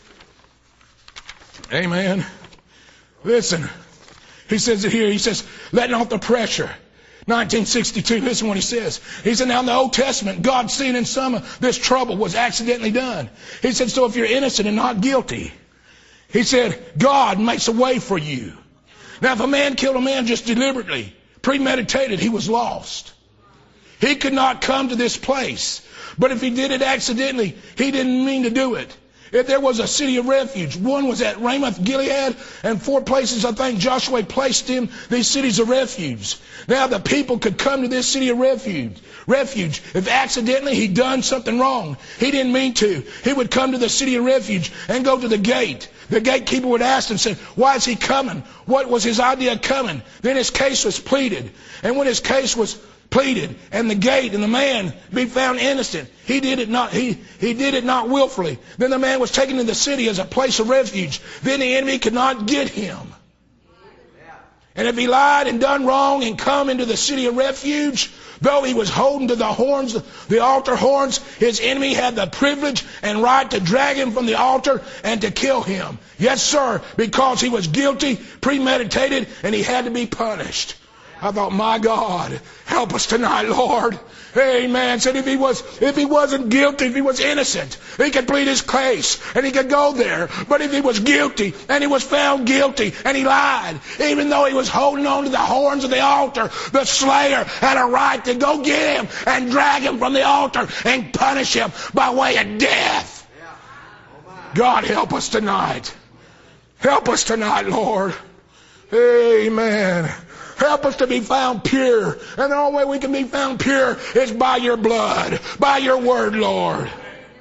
Speaker 5: Amen. Listen. He says it here. He says, letting off the pressure. 1962. Listen what he says. He said, now in the Old Testament, God seeing in some of this trouble was accidentally done. He said, so if you're innocent and not guilty, he said, God makes a way for you. Now if a man killed a man just deliberately, premeditated, he was lost. He could not come to this place. But if he did it accidentally, he didn't mean to do it. If there was a city of refuge, one was at Ramoth Gilead, and 4 places I think Joshua placed them, these cities of refuge. Now the people could come to this city of refuge. If accidentally he'd done something wrong, he didn't mean to, he would come to the city of refuge and go to the gate. The gatekeeper would ask him, say, why is he coming? What was his idea of coming? Then his case was pleaded. And when his case was pleaded and the gate and the man be found innocent, he did it not willfully, then the man was taken to the city as a place of refuge. Then the enemy could not get him. And if he lied and done wrong and come into the city of refuge, though he was holding to the horns, the altar horns, his enemy had the privilege and right to drag him from the altar and to kill him. Yes, sir, because he was guilty, premeditated, and he had to be punished. I thought, my God, help us tonight, Lord. Amen. Said if he wasn't guilty, if he was innocent, he could plead his case and he could go there. But if he was guilty and he was found guilty and he lied, even though he was holding on to the horns of the altar, the slayer had a right to go get him and drag him from the altar and punish him by way of death. God, help us tonight. Help us tonight, Lord. Amen. Help us to be found pure. And the only way we can be found pure is by your blood, by your word, Lord.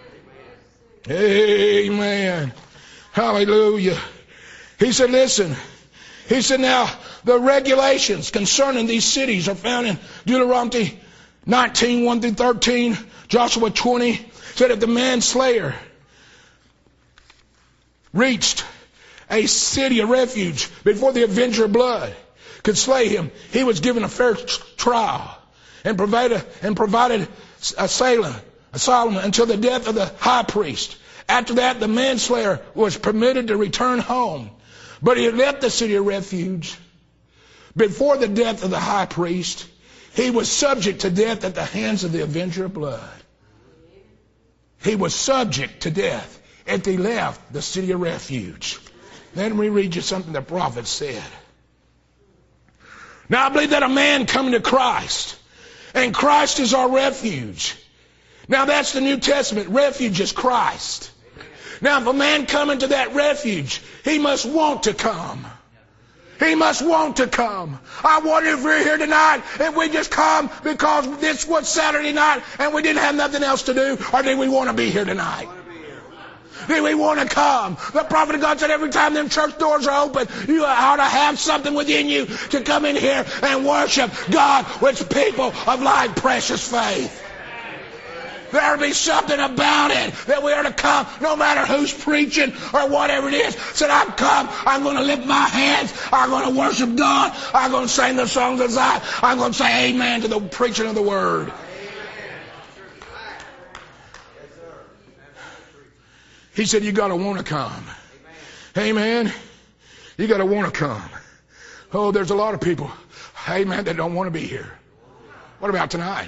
Speaker 5: Amen. Hallelujah. He said, listen. He said, now, the regulations concerning these cities are found in Deuteronomy 19, 1 through 13. Joshua 20 said, if the manslayer reached a city of refuge before the avenger of blood could slay him, he was given a fair trial and provided asylum until the death of the high priest. After that, the manslayer was permitted to return home. But he had left the city of refuge before the death of the high priest. He was subject to death at the hands of the avenger of blood. He was subject to death if he left the city of refuge. Let me read you something the prophet said. Now I believe that a man coming to Christ, and Christ is our refuge. Now that's the New Testament. Refuge is Christ. Now if a man coming to that refuge, he must want to come. He must want to come. I wonder if we're here tonight, if we just come because this was Saturday night and we didn't have nothing else to do, or do we want to be here tonight? Do we want to come? The prophet of God said every time them church doors are open, you ought to have something within you to come in here and worship God with people of like precious faith. There will be something about it that we are to come, no matter who's preaching or whatever it is. Said, I'm come, I'm going to lift my hands, I'm going to worship God, I'm going to sing the songs of Zion, I'm going to say amen to the preaching of the word. He said, you got to want to come. Amen. You got to want to come. Oh, there's a lot of people, amen, that don't want to be here. What about tonight?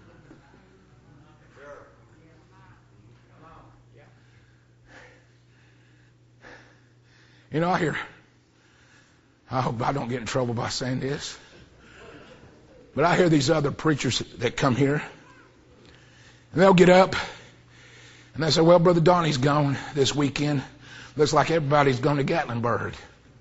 Speaker 5: You know, I hope I don't get in trouble by saying this, but I hear these other preachers that come here, and they'll get up, and they say, well, Brother Donnie's gone this weekend. Looks like everybody's going to Gatlinburg.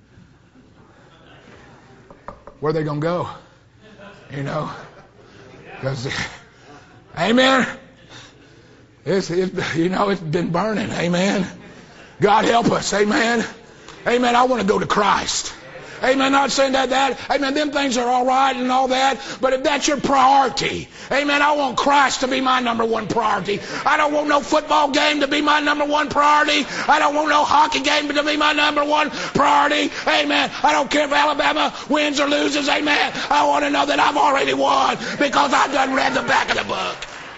Speaker 5: Where are they going to go? You know? Because, amen? It's been burning. Amen? God help us. Amen? Amen. I want to go to Christ. Amen. Not saying that. Amen. Them things are all right and all that. But if that's your priority, amen, I want Christ to be my number one priority. I don't want no football game to be my number one priority. I don't want no hockey game to be my number one priority. Amen. I don't care if Alabama wins or loses. Amen. I want to know that I've already won because I've done read the back of the book.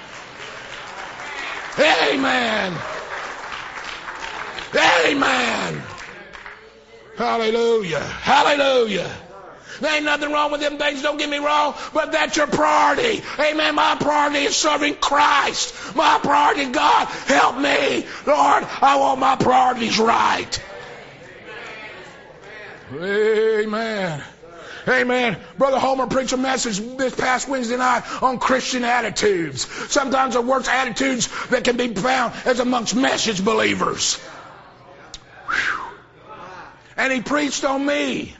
Speaker 5: Amen. Amen. Hallelujah. Hallelujah. There ain't nothing wrong with them things, don't get me wrong, but that's your priority. Amen. My priority is serving Christ. My priority, God, help me. Lord, I want my priorities right. Amen. Amen. Brother Homer preached a message this past Wednesday night on Christian attitudes. Sometimes the worst attitudes that can be found is amongst message believers. Whew. And he preached on me.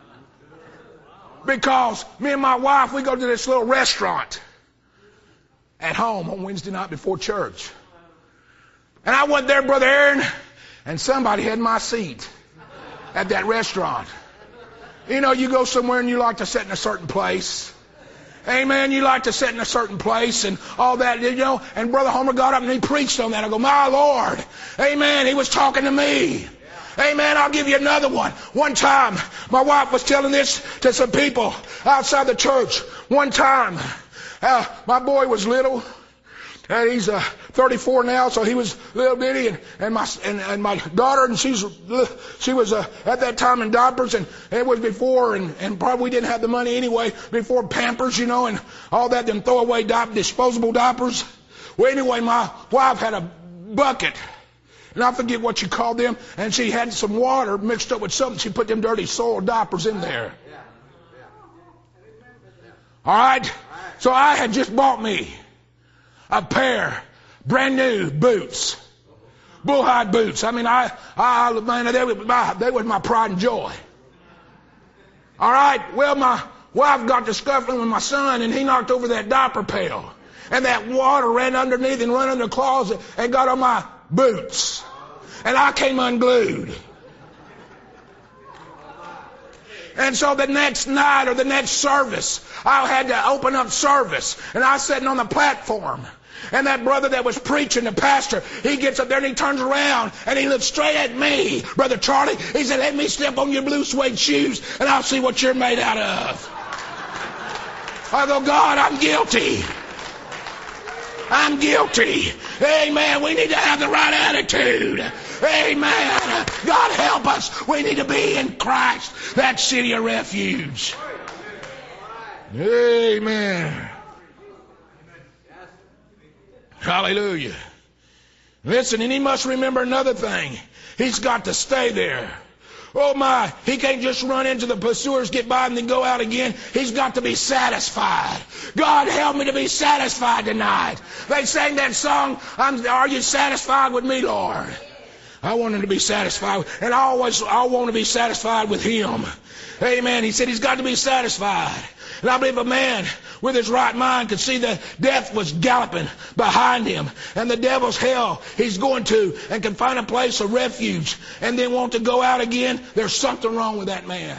Speaker 5: Because me and my wife, we go to this little restaurant at home on Wednesday night before church. And I went there, Brother Aaron, and somebody had my seat at that restaurant. You know, you go somewhere and you like to sit in a certain place. Amen. You like to sit in a certain place and all that, you know. And Brother Homer got up and he preached on that. I go, my Lord. Amen. He was talking to me. Amen. I'll give you another one. One time, my wife was telling this to some people outside the church. One time, my boy was little. And he's 34 now, so he was a little bitty, and my daughter, and she was at that time in diapers, and it was before, and probably we didn't have the money anyway, before Pampers, you know, and all that, them throwaway disposable diapers. Well, anyway, my wife had a bucket, and I forget what you called them, and she had some water mixed up with something. She put them dirty soiled diapers in there. All right, so I had just bought me a pair brand new boots, bullhide boots. I mean, man, they was my pride and joy. All right. Well, my wife got to scuffling with my son, and he knocked over that diaper pail, and that water ran underneath and ran under the closet and got on my boots, and I came unglued. And so the next night or the next service, I had to open up service, and I was sitting on the platform. And that brother that was preaching, the pastor, he gets up there and he turns around and he looks straight at me, Brother Charlie. He said, let me step on your blue suede shoes and I'll see what you're made out of. I go, God, I'm guilty. I'm guilty. Amen. We need to have the right attitude. Amen. God help us. We need to be in Christ, that city of refuge. Amen. Hallelujah. Listen, and he must remember another thing. He's got to stay there. Oh my, he can't just run into the pursuers, get by, and then go out again. He's got to be satisfied. God, help me to be satisfied tonight. They sang that song, are you satisfied with me, Lord? I want him to be satisfied, and I want to be satisfied with him. Amen. He said he's got to be satisfied. And I believe a man with his right mind could see that death was galloping behind him, and the devil's hell he's going to, and can find a place of refuge and then want to go out again. There's something wrong with that man.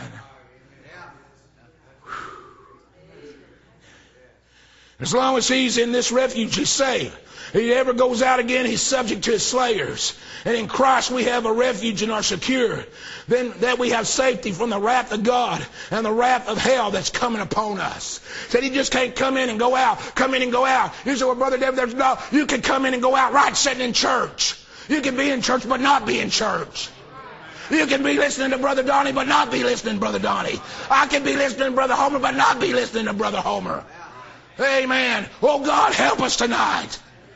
Speaker 5: As long as he's in this refuge, he's safe. If he ever goes out again, he's subject to his slayers. And in Christ we have a refuge and are secure. Then that we have safety from the wrath of God and the wrath of hell that's coming upon us. Said he just can't come in and go out. Come in and go out. You say, well, Brother David, you can come in and go out right sitting in church. You can be in church but not be in church. You can be listening to Brother Donnie but not be listening to Brother Donnie. I can be listening to Brother Homer but not be listening to Brother Homer. Amen. Oh, God, help us tonight.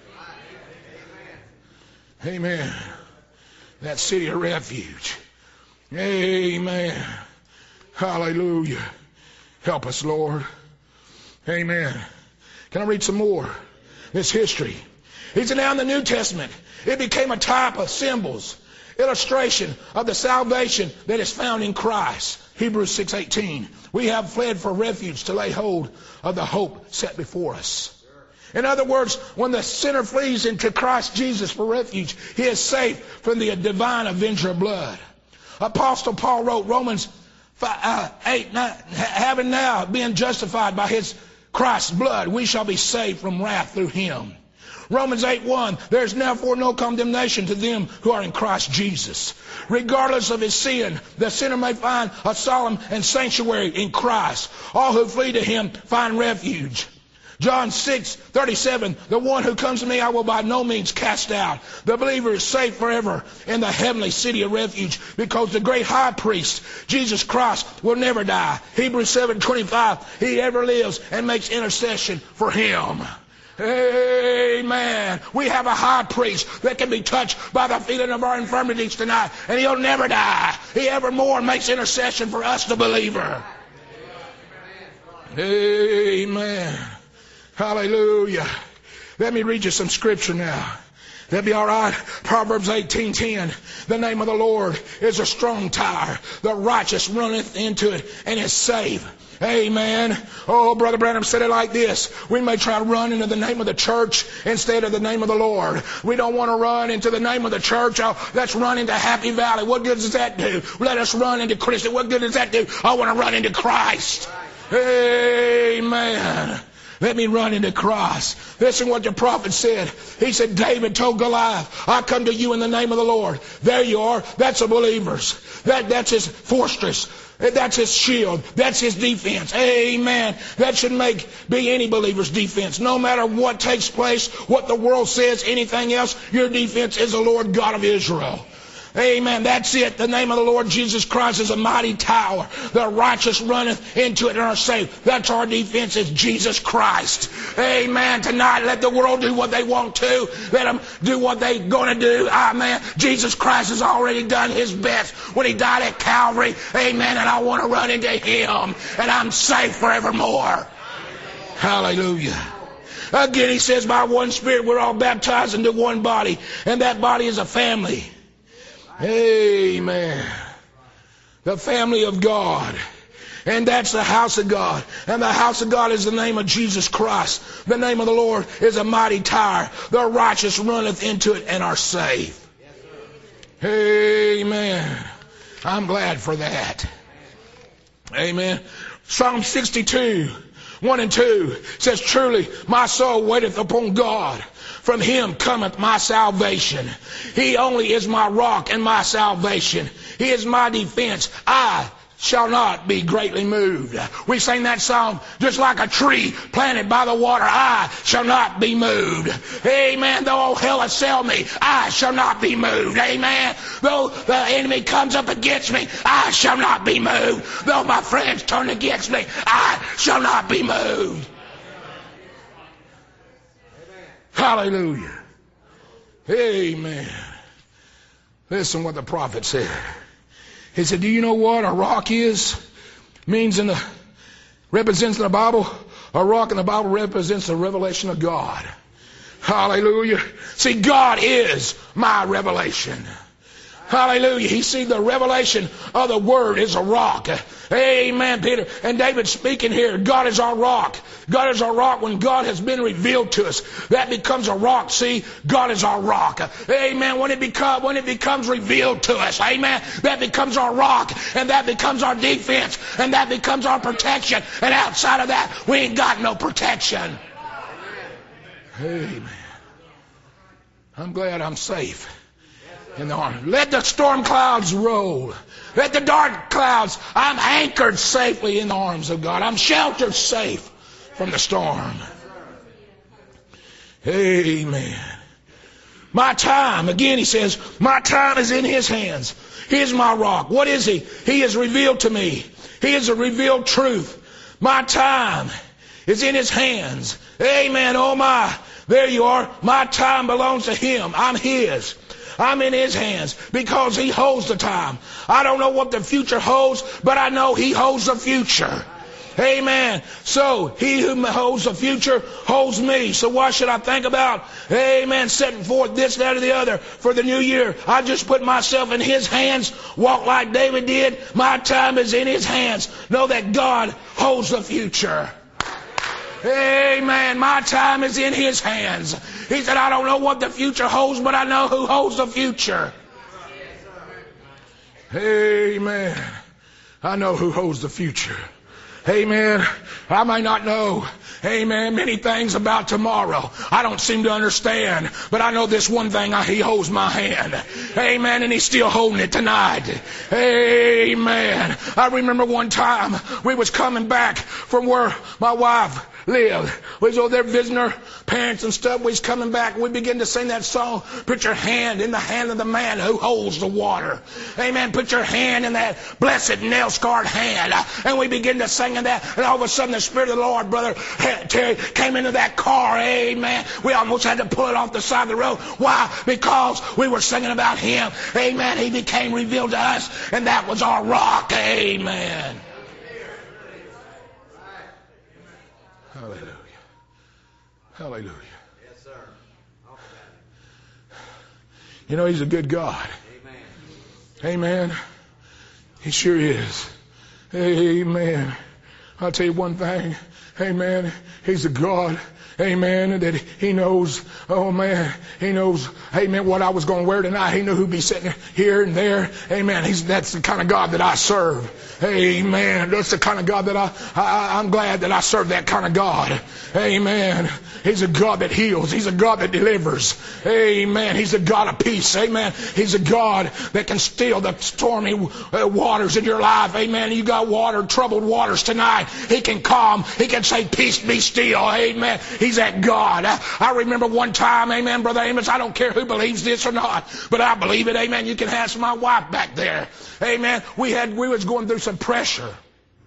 Speaker 5: Amen. That city of refuge. Amen. Hallelujah. Help us, Lord. Amen. Can I read some more? This history. He said now in the New Testament, it became a type of symbols, illustration of the salvation that is found in Christ. Hebrews 6:18. We have fled for refuge to lay hold of the hope set before us. In other words, when the sinner flees into Christ Jesus for refuge, he is safe from the divine avenger of blood. Apostle Paul wrote Romans 8:9, having now been justified by his Christ's blood, we shall be saved from wrath through him. Romans 8:1, there is therefore no condemnation to them who are in Christ Jesus. Regardless of his sin, the sinner may find a solemn and sanctuary in Christ. All who flee to him find refuge. John 6:37, the one who comes to me I will by no means cast out. The believer is safe forever in the heavenly city of refuge because the great high priest, Jesus Christ, will never die. Hebrews 7:25, he ever lives and makes intercession for him. Amen. We have a high priest that can be touched by the feeling of our infirmities tonight, and he'll never die. He evermore makes intercession for us, the believer. Amen. Hallelujah. Let me read you some scripture now. That'd be all right. Proverbs 18:10. The name of the Lord is a strong tower. The righteous runneth into it and is safe. Amen. Oh, Brother Branham said it like this. We may try to run into the name of the church instead of the name of the Lord. We don't want to run into the name of the church. Oh, let's run into Happy Valley. What good does that do? Let us run into Christian. What good does that do? I want to run into Christ. Amen. Let me run into Christ. Listen what the prophet said. He said, David told Goliath, I come to you in the name of the Lord. There you are. That's a believer's. That's his fortress. That's his shield. That's his defense. Amen. That should be any believer's defense. No matter what takes place, what the world says, anything else, your defense is the Lord God of Israel. Amen. That's it. The name of the Lord Jesus Christ is a mighty tower. The righteous runneth into it and are safe. That's our defense, is Jesus Christ. Amen. Tonight, let the world do what they want to. Let them do what they're going to do. Amen. Jesus Christ has already done his best when he died at Calvary. Amen. And I want to run into him. And I'm safe forevermore. Hallelujah. Again, he says, by one Spirit we're all baptized into one body. And that body is a family. Amen. The family of God. And that's the house of God. And the house of God is the name of Jesus Christ. The name of the Lord is a mighty tower. The righteous runneth into it and are safe. Amen. I'm glad for that. Amen. Psalm 62, 1 and 2 says, truly my soul waiteth upon God. From him cometh my salvation. He only is my rock and my salvation. He is my defense. I shall not be greatly moved. We sing that song, just like a tree planted by the water, I shall not be moved. Amen. Though hell assail me, I shall not be moved. Amen. Though the enemy comes up against me, I shall not be moved. Though my friends turn against me, I shall not be moved. Hallelujah. Amen. Listen what the prophet said. He said, do you know what a rock is? Represents in the Bible. A rock in the Bible represents the revelation of God. Hallelujah. See, God is my revelation. Hallelujah. He see the revelation of the Word is a rock. Amen, Peter. And David speaking here, God is our rock. God is our rock when God has been revealed to us. That becomes a rock. See, God is our rock. Amen. When it becomes revealed to us, amen, that becomes our rock. And that becomes our defense. And that becomes our protection. And outside of that, we ain't got no protection. Amen. I'm glad I'm safe in the arms. Let the storm clouds roll. Let the dark clouds. I'm anchored safely in the arms of God. I'm sheltered safe from the storm. Amen. My time, again he says, my time is in his hands. He is my rock. What is he? He is revealed to me. He is a revealed truth. My time is in his hands. Amen. Oh my. There you are. My time belongs to him. I'm his. I'm in his hands because he holds the time. I don't know what the future holds, but I know he holds the future. Amen. So he who holds the future holds me. So what should I think about? Amen. Setting forth this, that, or the other for the new year. I just put myself in his hands. Walk like David did. My time is in his hands. Know that God holds the future. Amen. My time is in his hands. He said, I don't know what the future holds, but I know who holds the future. Amen. I know who holds the future. Amen. I may not know, amen, many things about tomorrow. I don't seem to understand, but I know this one thing, he holds my hand. Amen. And he's still holding it tonight. Amen. I remember one time we was coming back from where my wife lived. We was over there visiting her parents and stuff. We was coming back. We began to sing that song, put your hand in the hand of the man who holds the water. Amen. Put your hand in that blessed nail-scarred hand. And we began to sing that. And all of a sudden the Spirit of the Lord, Brother Terry, came into that car. Amen. We almost had to pull it off the side of the road. Why? Because we were singing about him. Amen. He became revealed to us. And that was our rock. Amen. Hallelujah. Hallelujah.
Speaker 6: Yes, sir. Talk about it.
Speaker 5: You know, He's a good God.
Speaker 6: Amen.
Speaker 5: Amen. He sure is. Amen. I'll tell you one thing. Amen. He's a God. Amen. That He knows, oh man, He knows, amen, what I was going to wear tonight. He knew who'd be sitting here and there. Amen. That's the kind of God that I serve. Amen. That's the kind of God that I'm glad that I serve that kind of God. Amen. He's a God that heals. He's a God that delivers. Amen. He's a God of peace. Amen. He's a God that can still the stormy waters in your life. Amen. You got troubled waters tonight. He can calm. He can say, peace, be still. Amen. He's that God. I remember one time, amen, Brother Amos, I don't care who believes this or not, but I believe it, amen. You can ask my wife back there. Amen. We was going through some pressure.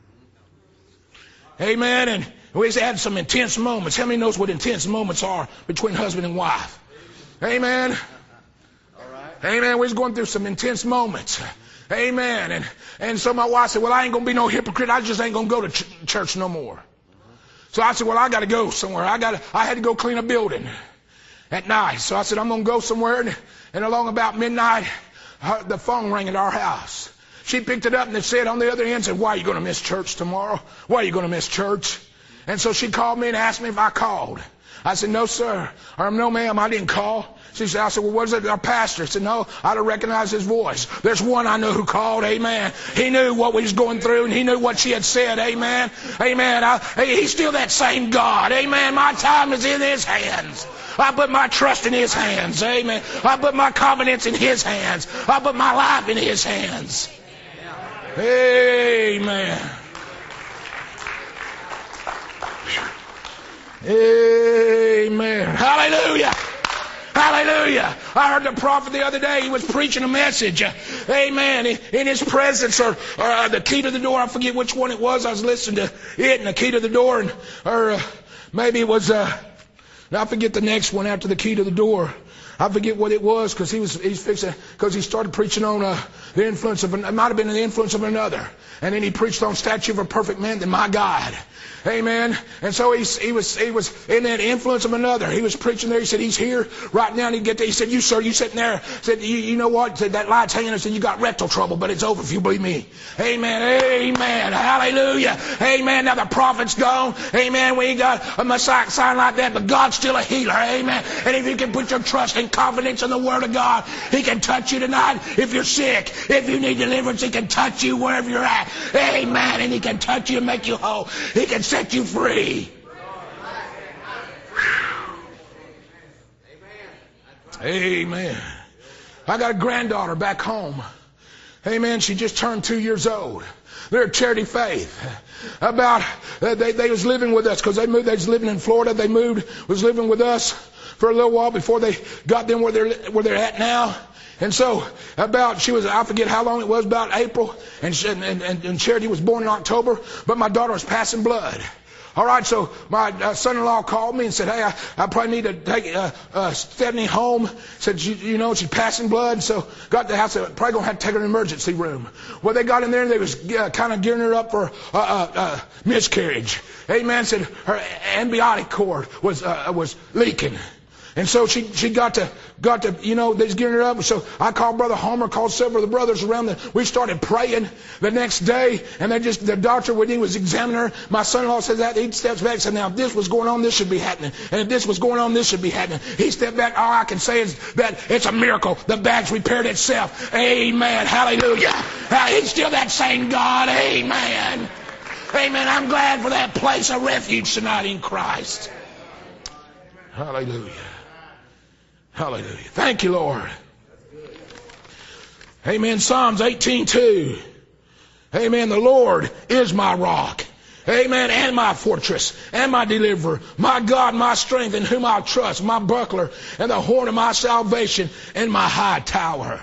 Speaker 5: Amen. And we had some intense moments. How many knows what intense moments are between husband and wife? Amen.
Speaker 6: All right.
Speaker 5: Amen. We was going through some intense moments. Amen. And so my wife said, well, I ain't going to be no hypocrite. I just ain't going to go to church no more. So I said, well, I got to go somewhere. I had to go clean a building at night. So I said, I'm going to go somewhere. And along about midnight, the phone rang at our house. She picked it up and it said on the other end, said, why are you going to miss church tomorrow? Why are you going to miss church? And so she called me and asked me if I called. I said, no, sir. Or no, ma'am, I didn't call. I said, well, what is it? Our pastor. I said, no, I don't recognize his voice. There's one I know who called. Amen. He knew what we was going through and he knew what she had said. Amen. Amen. He's still that same God. Amen. My time is in His hands. I put my trust in His hands. Amen. I put my confidence in His hands. I put my life in His hands. Amen. Amen. Hallelujah. Hallelujah. I heard the prophet the other day. He was preaching a message. Amen. In his presence or the key to the door. I forget which one it was. I was listening to it and the key to the door. Or maybe it was, I forget the next one after the key to the door. I forget what it was because he started preaching on the influence of, it might have been the influence of another. And then he preached on statue of a perfect man than my God. Amen. And so he was in that influence of another. He was preaching there. He said, he's here right now. And he'd get there. He said, you, sir, you sitting there. Said, you know what? Said, that light's hanging. I said, you got rectal trouble, but it's over if you believe me. Amen. Amen. Hallelujah. Amen. Now the prophet's gone. Amen. We ain't got a Messiah sign like that, but God's still a healer. Amen. And if you can put your trust and confidence in the Word of God, He can touch you tonight. If you're sick, if you need deliverance, He can touch you wherever you're at. Amen. And He can touch you and make you whole. He can set you free. Amen. I got a granddaughter back home. Amen. She just turned 2 years old. They're a Charity Faith. They was living with us because they moved. They was living in Florida. They was living with us for a little while before they got them where they're at now. And so I forget how long it was, about April, and Charity was born in October, but my daughter was passing blood. All right, so my son-in-law called me and said, hey, I probably need to take Stephanie home. Said, you know, she's passing blood. And so got to the house, said, probably going to have to take her to the emergency room. Well, they got in there and they was kind of gearing her up for miscarriage. Amen. Said her amniotic cord was leaking. And so she got to, you know, they was gearing her up. So I called Brother Homer, called several of the brothers around. We started praying the next day. And the doctor, when he was examining her, my son-in-law says that, he steps back and said, now if this was going on, this should be happening. And if this was going on, this should be happening. He stepped back. All I can say is that it's a miracle. The bag's repaired itself. Amen. Hallelujah. He's still that same God. Amen. Amen. I'm glad for that place of refuge tonight in Christ. Hallelujah. Hallelujah. Thank you, Lord. Amen. Psalms 18:2. Amen. The Lord is my rock. Amen. And my fortress and my deliverer. My God, my strength in whom I trust. My buckler and the horn of my salvation and my high tower.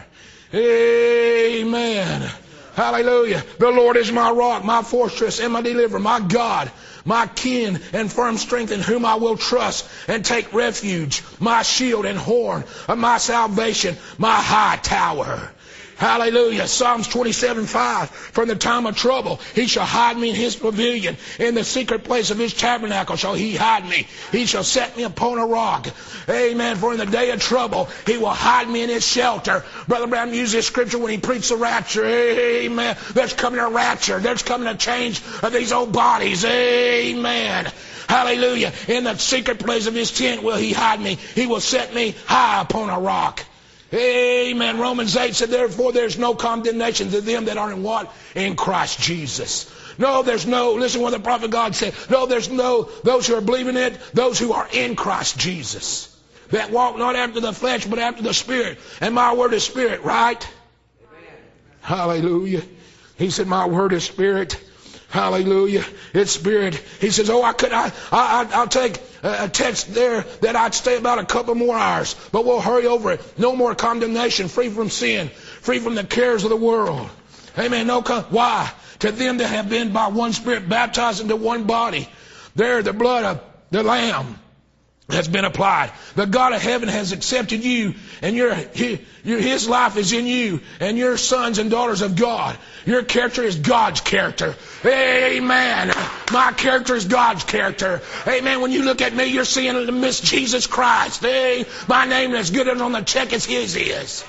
Speaker 5: Amen. Hallelujah. The Lord is my rock, my fortress and my deliverer. My God, my kin and firm strength in whom I will trust and take refuge. My shield and horn of my salvation. My high tower. Hallelujah. Psalms 27:5. From the time of trouble, he shall hide me in his pavilion. In the secret place of his tabernacle shall he hide me. He shall set me upon a rock. Amen. For in the day of trouble, he will hide me in his shelter. Brother Brown used this scripture when he preached the rapture. Amen. There's coming a rapture. There's coming a change of these old bodies. Amen. Hallelujah. In the secret place of his tent will he hide me. He will set me high upon a rock. Amen. Romans 8 said, therefore there's no condemnation to them that are in what? In Christ Jesus. No, there's no, listen to what the prophet God said. No, there's no, those who are believing it, those who are in Christ Jesus. That walk not after the flesh, but after the Spirit. And my word is Spirit, right? Amen. Hallelujah. He said, my word is Spirit. Hallelujah. It's Spirit. He says, I'll take a text there that I'd stay about a couple more hours, but we'll hurry over it. No more condemnation, free from sin, free from the cares of the world. Amen. Why? To them that have been by one Spirit baptized into one body. There, the blood of the Lamb has been applied. The God of heaven has accepted you, and his life is in you, and you're sons and daughters of God. Your character is God's character. Amen. My character is God's character. Amen. When you look at me, you're seeing the Miss Jesus Christ. Hey, my name is good as on the check as his is.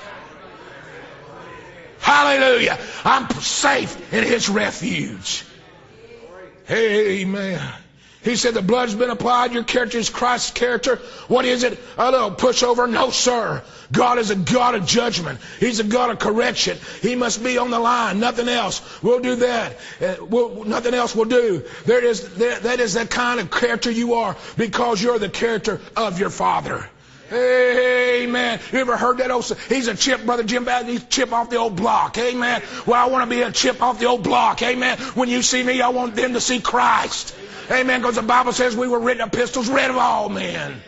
Speaker 5: Hallelujah. I'm safe in his refuge. Amen. He said the blood's been applied. Your character is Christ's character. What is it? A little pushover? No, sir. God is a God of judgment. He's a God of correction. He must be on the line. Nothing else will do that. Nothing else will do. That is the kind of character you are because you're the character of your Father. Amen. You ever heard that old? He's a chip, Brother Jim Bass. He's a chip off the old block. Amen. Well, I want to be a chip off the old block. Amen. When you see me, I want them to see Christ. Amen. Because the Bible says we were written epistles read of all men.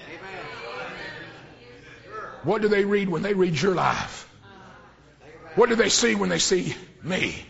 Speaker 5: What do they read when they read your life? What do they see when they see me?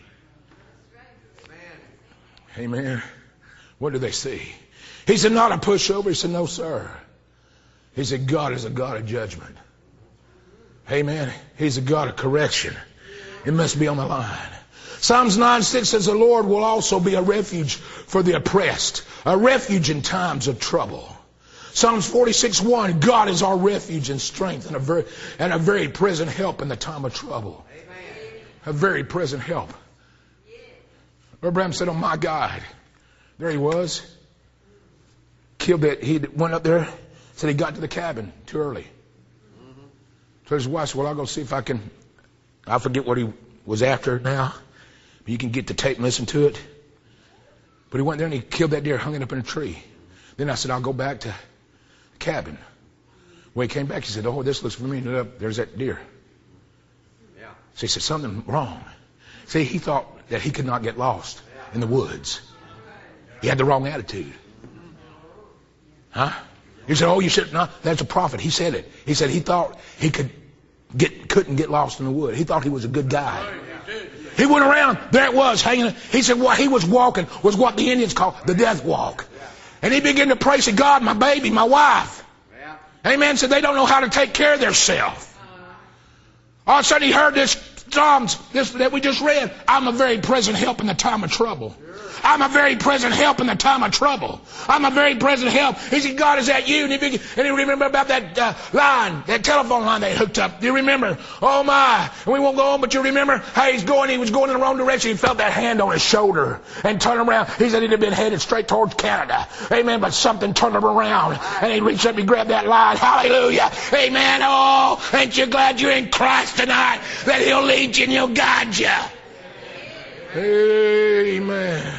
Speaker 5: Amen. What do they see? He said, not a pushover. He said, no, sir. He said, God is a God of judgment. Amen. He's a God of correction. It must be on the line. Psalms 9:6 says, the Lord will also be a refuge for the oppressed, a refuge in times of trouble. Psalms 46:1, God is our refuge and strength and a very present help in the time of trouble. Amen. A very present help. Abraham said, oh my God. There he was. Killed that. He went up there. Said he got to the cabin too early. So his wife said, well, I'll go see if I can. I forget what he was after now. But you can get the tape and listen to it. But he went there and he killed that deer, hung it up in a tree. Then I said, I'll go back to the cabin. When he came back, he said, oh, this looks familiar. There's that deer. Yeah. So he said, something wrong. See, he thought that he could not get lost in the woods. He had the wrong attitude. Huh? You said, oh, you should not. That's a prophet. He said it. He said he thought he couldn't get lost in the wood. He thought he was a good guy. He went around. There it was hanging. He said what he was walking was what the Indians call the death walk. And he began to pray. Said, God, my baby, my wife. Amen. Said they don't know how to take care of themselves. All of a sudden he heard this Psalms that we just read. I'm a very present help in the time of trouble. I'm a very present help in the time of trouble. I'm a very present help. He said, God, is that you? And he remember about that line, that telephone line they hooked up. Do you remember? Oh my. And we won't go on, but you remember how he was going in the wrong direction. He felt that hand on his shoulder and turned around. He said he'd have been headed straight towards Canada. Amen. But something turned him around. And he reached up and grabbed that line. Hallelujah. Amen. Oh, ain't you glad you're in Christ tonight? That he'll lead you and he'll guide you. Amen.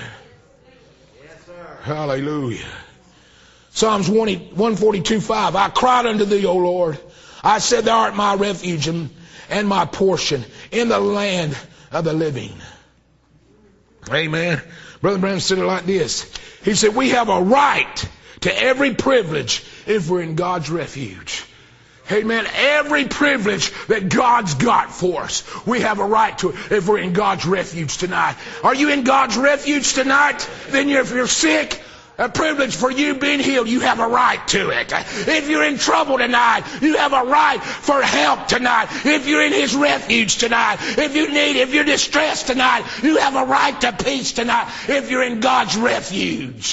Speaker 5: Hallelujah. Psalms 142:5. I cried unto thee, O Lord. I said, thou art my refuge and my portion in the land of the living. Amen. Brother Branham said it like this. He said, we have a right to every privilege if we're in God's refuge. Amen. Every privilege that God's got for us, we have a right to it if we're in God's refuge tonight. Are you in God's refuge tonight? Then if you're sick, a privilege for you being healed. You have a right to it. If you're in trouble tonight, you have a right for help tonight. If you're in His refuge tonight, if you're distressed tonight, you have a right to peace tonight. If you're in God's refuge.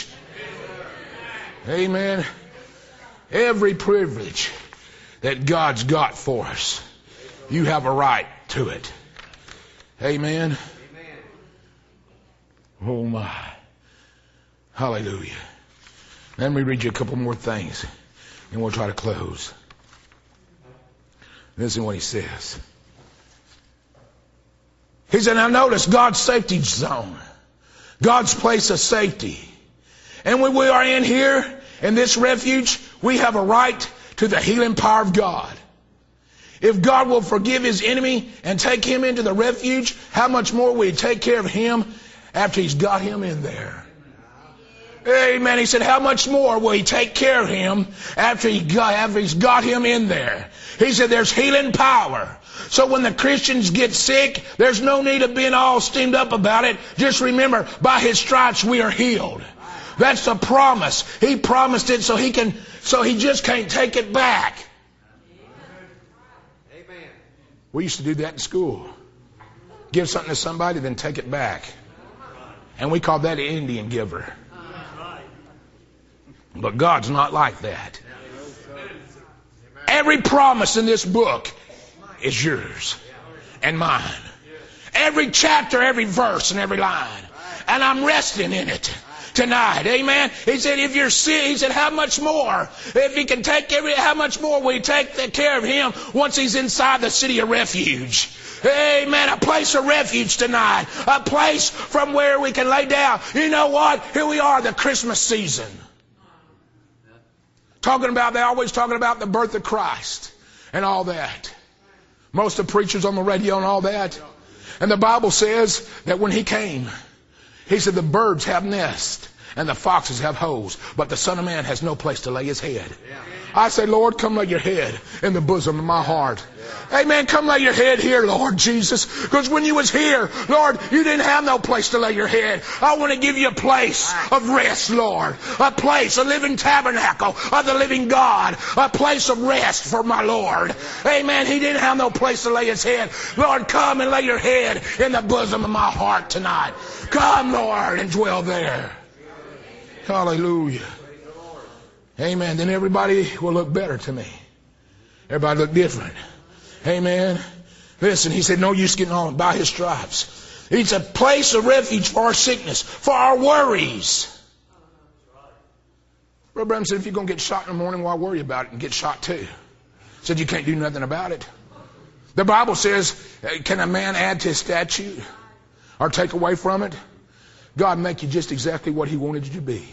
Speaker 5: Amen. Every privilege that God's got for us, you have a right to it. Amen. Oh my. Hallelujah. Let me read you a couple more things and we'll try to close. Listen to what he says. He said, now notice God's safety zone. God's place of safety. And when we are in here, in this refuge, we have a right to the healing power of God. If God will forgive His enemy and take him into the refuge, how much more will He take care of him after He's got him in there? Amen. He said, how much more will He take care of him after He's got him in there? He said, there's healing power. So when the Christians get sick, there's no need of being all steamed up about it. Just remember, by His stripes we are healed. That's a promise. He promised it so He just can't take it back.
Speaker 6: Amen.
Speaker 5: We used to do that in school. Give something to somebody, then take it back. And we called that an Indian giver. But God's not like that. Every promise in this book is yours and mine. Every chapter, every verse, and every line. And I'm resting in it tonight. Amen. He said, if you're sick, He said, how much more? If He can take how much more will He take care of him once he's inside the city of refuge? Amen. A place of refuge tonight. A place from where we can lay down. You know what? Here we are, the Christmas season. They're always talking about the birth of Christ and all that. Most of the preachers on the radio and all that. And the Bible says that when He came, He said the birds have nests and the foxes have holes, but the Son of Man has no place to lay His head. I say, Lord, come lay your head in the bosom of my heart. Amen. Come lay your head here, Lord Jesus. Because when you was here, Lord, you didn't have no place to lay your head. I want to give you a place of rest, Lord. A place, a living tabernacle of the living God. A place of rest for my Lord. Amen. He didn't have no place to lay His head. Lord, come and lay your head in the bosom of my heart tonight. Come, Lord, and dwell there. Hallelujah. Amen. Then everybody will look better to me. Everybody look different. Amen. Listen, He said, no use getting on by His stripes. It's a place of refuge for our sickness, for our worries. Brother Branham said, if you're going to get shot in the morning, why worry about it and get shot too? Said you can't do nothing about it. The Bible says, can a man add to his statute or take away from it? God make you just exactly what He wanted you to be.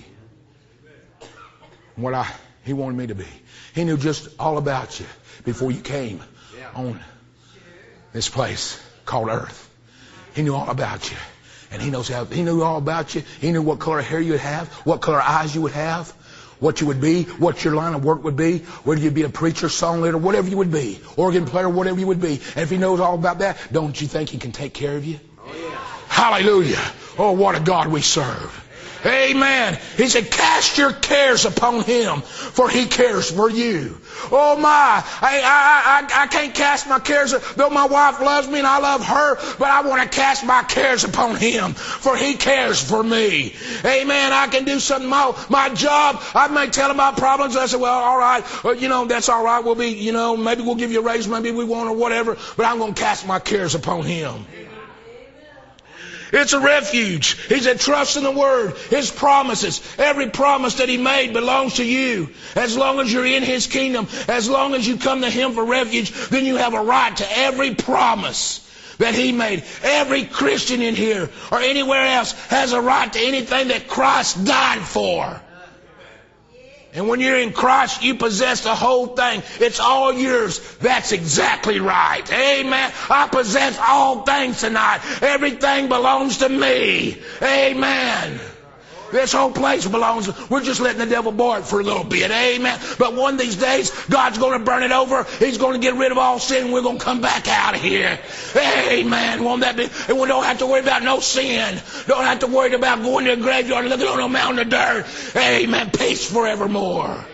Speaker 5: What He wanted me to be. He knew just all about you before you came on this place called earth. He knew all about you. And He knew all about you. He knew what color hair you would have, what color eyes you would have, what you would be, what your line of work would be, whether you'd be a preacher, song leader, whatever you would be, organ player, whatever you would be. And if He knows all about that, don't you think He can take care of you?
Speaker 6: Oh, yeah.
Speaker 5: Hallelujah. Oh, what a God we serve. Amen. He said, cast your cares upon Him, for He cares for you. Oh my, I can't cast my cares, though my wife loves me and I love her, but I want to cast my cares upon Him, for He cares for me. Amen. I can do something, my job, I may tell Him about problems. I say, well, all right, that's all right. We'll be, maybe we'll give you a raise, maybe we won't or whatever, but I'm going to cast my cares upon Him. It's a refuge. He said, trust in the Word, His promises. Every promise that He made belongs to you. As long as you're in His kingdom, as long as you come to Him for refuge, then you have a right to every promise that He made. Every Christian in here or anywhere else has a right to anything that Christ died for. And when you're in Christ, you possess the whole thing. It's all yours. That's exactly right. Amen. I possess all things tonight. Everything belongs to me. Amen. This whole place belongs. We're just letting the devil borrow it for a little bit. Amen. But one of these days, God's going to burn it over. He's going to get rid of all sin. We're going to come back out of here. Amen. Won't that be? And we don't have to worry about no sin. Don't have to worry about going to the graveyard and looking on a mountain of dirt. Amen. Peace forevermore.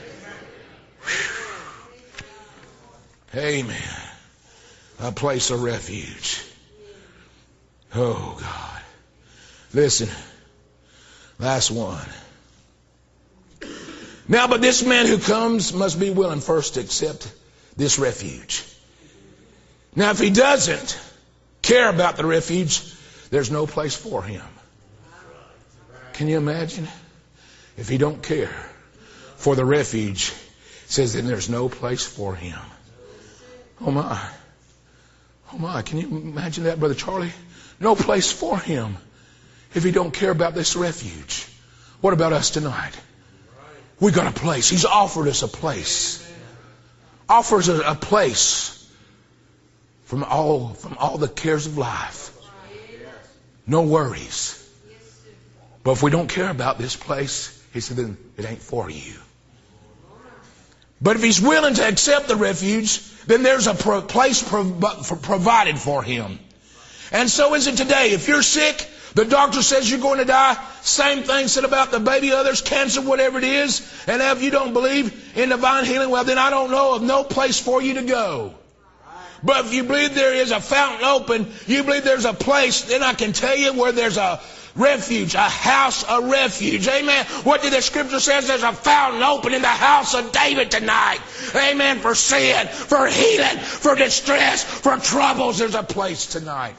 Speaker 5: Amen. A place of refuge. Oh, God. Listen. Last one. Now, but this man who comes must be willing first to accept this refuge. Now, if he doesn't care about the refuge, there's no place for him. Can you imagine? If he don't care for the refuge, it says then there's no place for him. Oh my. Oh my. Can you imagine that, Brother Charlie? No place for him if he don't care about this refuge. What about us tonight? We got a place. He's offered us a place. Offers us a place from all the cares of life. No worries. But if we don't care about this place, he said, then it ain't for you. But if he's willing to accept the refuge, then there's a place provided for him. And so is it today. If you're sick, the doctor says you're going to die. Same thing said about the baby, others, cancer, whatever it is. And if you don't believe in divine healing, well, then I don't know of no place for you to go. But if you believe there is a fountain open, you believe there's a place, then I can tell you where there's a refuge, a house of refuge. Amen. What did the scripture say? There's a fountain open in the house of David tonight. Amen. For sin, for healing, for distress, for troubles. There's a place tonight.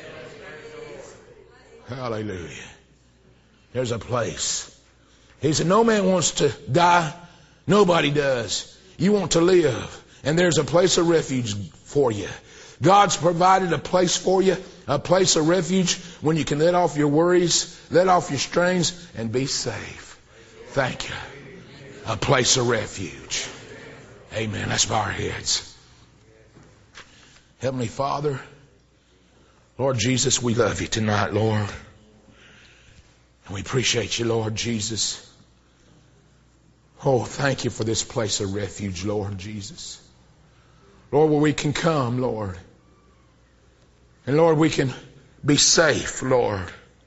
Speaker 5: Hallelujah. There's a place. He said, no man wants to die. Nobody does. You want to live. And there's a place of refuge for you. God's provided a place for you, a place of refuge when you can let off your worries, let off your strains, and be safe. Thank you. A place of refuge. Amen. Let's bow our heads. Heavenly Father, Lord Jesus, we love you tonight, Lord. And we appreciate you, Lord Jesus. Oh, thank you for this place of refuge, Lord Jesus. Lord, where we can come, Lord. And Lord, we can be safe, Lord.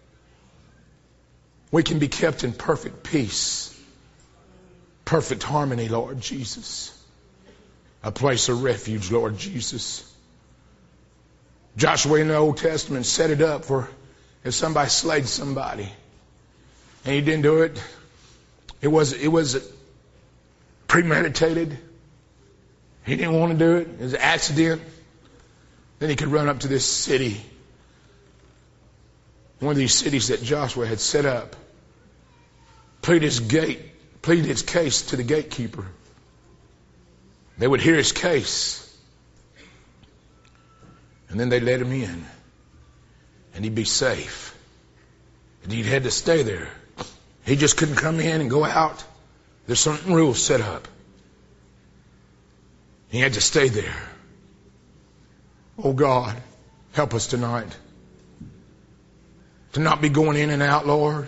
Speaker 5: We can be kept in perfect peace, perfect harmony, Lord Jesus. A place of refuge, Lord Jesus. Joshua in the Old Testament set it up for if somebody slayed somebody and he didn't do it, it was premeditated. He didn't want to do it. It was an accident. Then he could run up to this city, one of these cities that Joshua had set up, plead his case to the gatekeeper. They would hear his case. And then they'd let him in. And he'd be safe. And he'd had to stay there. He just couldn't come in and go out. There's certain rules set up. He had to stay there. Oh God, help us tonight to not be going in and out, Lord.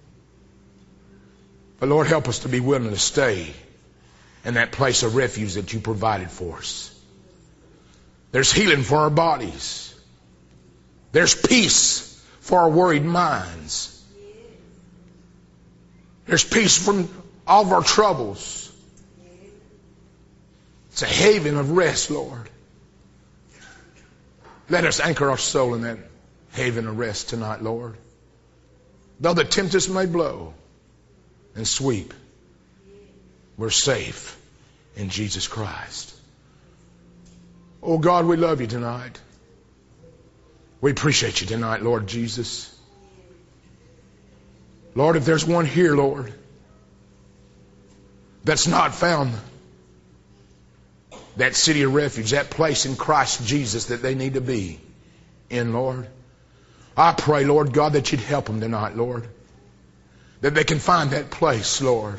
Speaker 5: But Lord, help us to be willing to stay in that place of refuge that you provided for us. There's healing for our bodies. There's peace for our worried minds. There's peace from all of our troubles. It's a haven of rest, Lord. Let us anchor our soul in that haven of rest tonight, Lord. Though the tempest may blow and sweep, we're safe in Jesus Christ. Oh God, we love you tonight. We appreciate you tonight, Lord Jesus. Lord, if there's one here, Lord, that's not found that city of refuge, that place in Christ Jesus that they need to be in, Lord, I pray, Lord God, that you'd help them tonight, Lord. That they can find that place, Lord.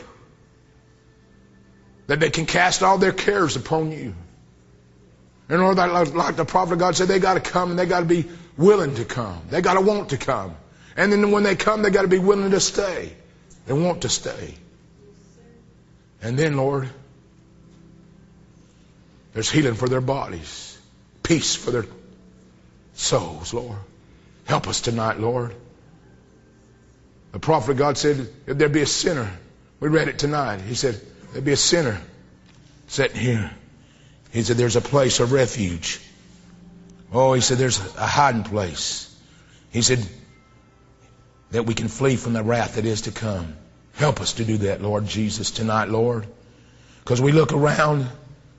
Speaker 5: That they can cast all their cares upon you. And Lord, like the prophet of God said, they got to come and they got to be willing to come. They got to want to come. And then when they come, they got to be willing to stay. They want to stay. And then, Lord, there's healing for their bodies. Peace for their souls, Lord. Help us tonight, Lord. The prophet of God said, if there be a sinner, we read it tonight. He said, there be a sinner sitting here. He said, there's a place of refuge. Oh, he said, there's a hiding place. He said, that we can flee from the wrath that is to come. Help us to do that, Lord Jesus, tonight, Lord. Because we look around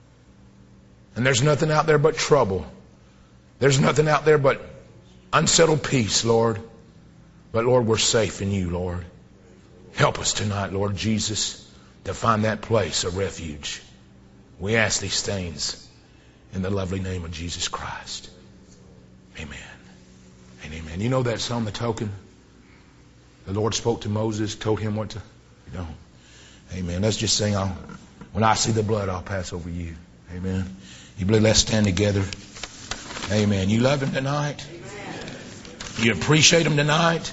Speaker 5: and there's nothing out there but trouble. There's nothing out there but unsettled peace, Lord. But, Lord, we're safe in you, Lord. Help us tonight, Lord Jesus, to find that place of refuge. We ask these things in the lovely name of Jesus Christ. Amen. And amen. You know that song, The Token? The Lord spoke to Moses, told him what to, you know. Amen. Let's just sing on. When I see the blood, I'll pass over you. Amen. You believe? Let's stand together. Amen. You love him tonight? You appreciate him tonight?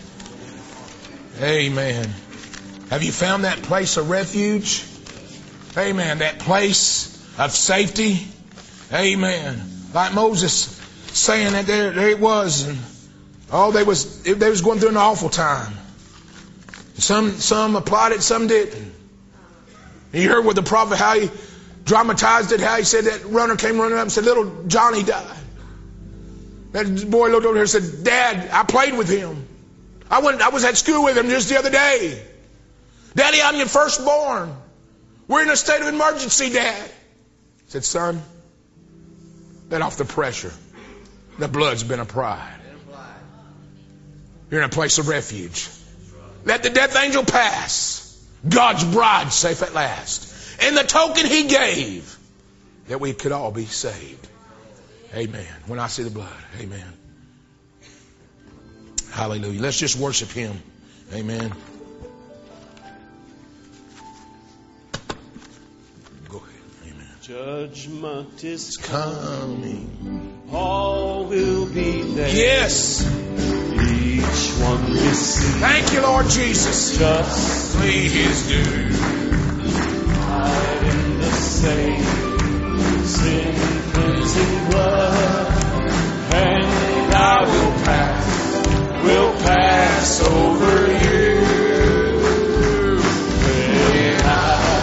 Speaker 5: Amen. Have you found that place of refuge? Amen. That place of safety? Amen. Like Moses saying that there it was. And they was going through an awful time. Some applied it, some didn't. And you heard with the prophet how he dramatized it, how he said that runner came running up and said, little Johnny died. That boy looked over here and said, Dad, I played with him. I was at school with him just the other day. Daddy, I'm your firstborn. We're in a state of emergency, Dad. He said, son, let off the pressure. The blood's been applied. You're in a place of refuge. Let the death angel pass. God's bride safe at last. And the token he gave that we could all be saved. Amen. When I see the blood. Amen. Hallelujah. Let's just worship him. Amen. Go ahead. Amen.
Speaker 1: Judgment is
Speaker 5: Coming.
Speaker 1: all will be there.
Speaker 5: Yes.
Speaker 1: Each one receive
Speaker 5: Thank you, Lord Jesus.
Speaker 1: justly
Speaker 5: His due.
Speaker 1: hide in the same sin cleansing blood, and I will pass over you. When I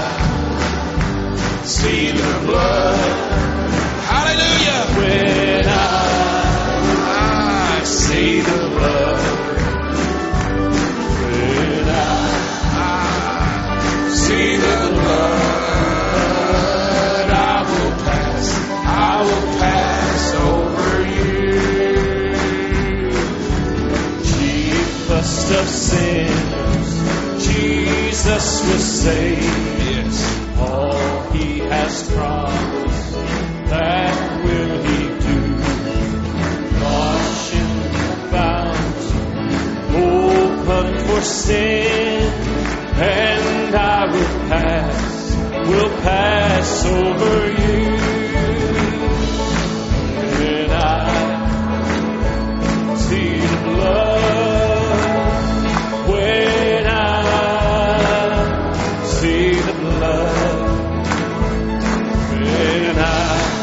Speaker 5: See the blood. Hallelujah.
Speaker 1: when I see the blood, when I
Speaker 5: See the blood.
Speaker 1: I will pass over you. Chiefest of sinners, Jesus will save.
Speaker 5: Yes.
Speaker 1: All he has promised, that will he do. Wash in the fountain, open for sin, and I will pass over you. When I see the blood, when I see the blood, when I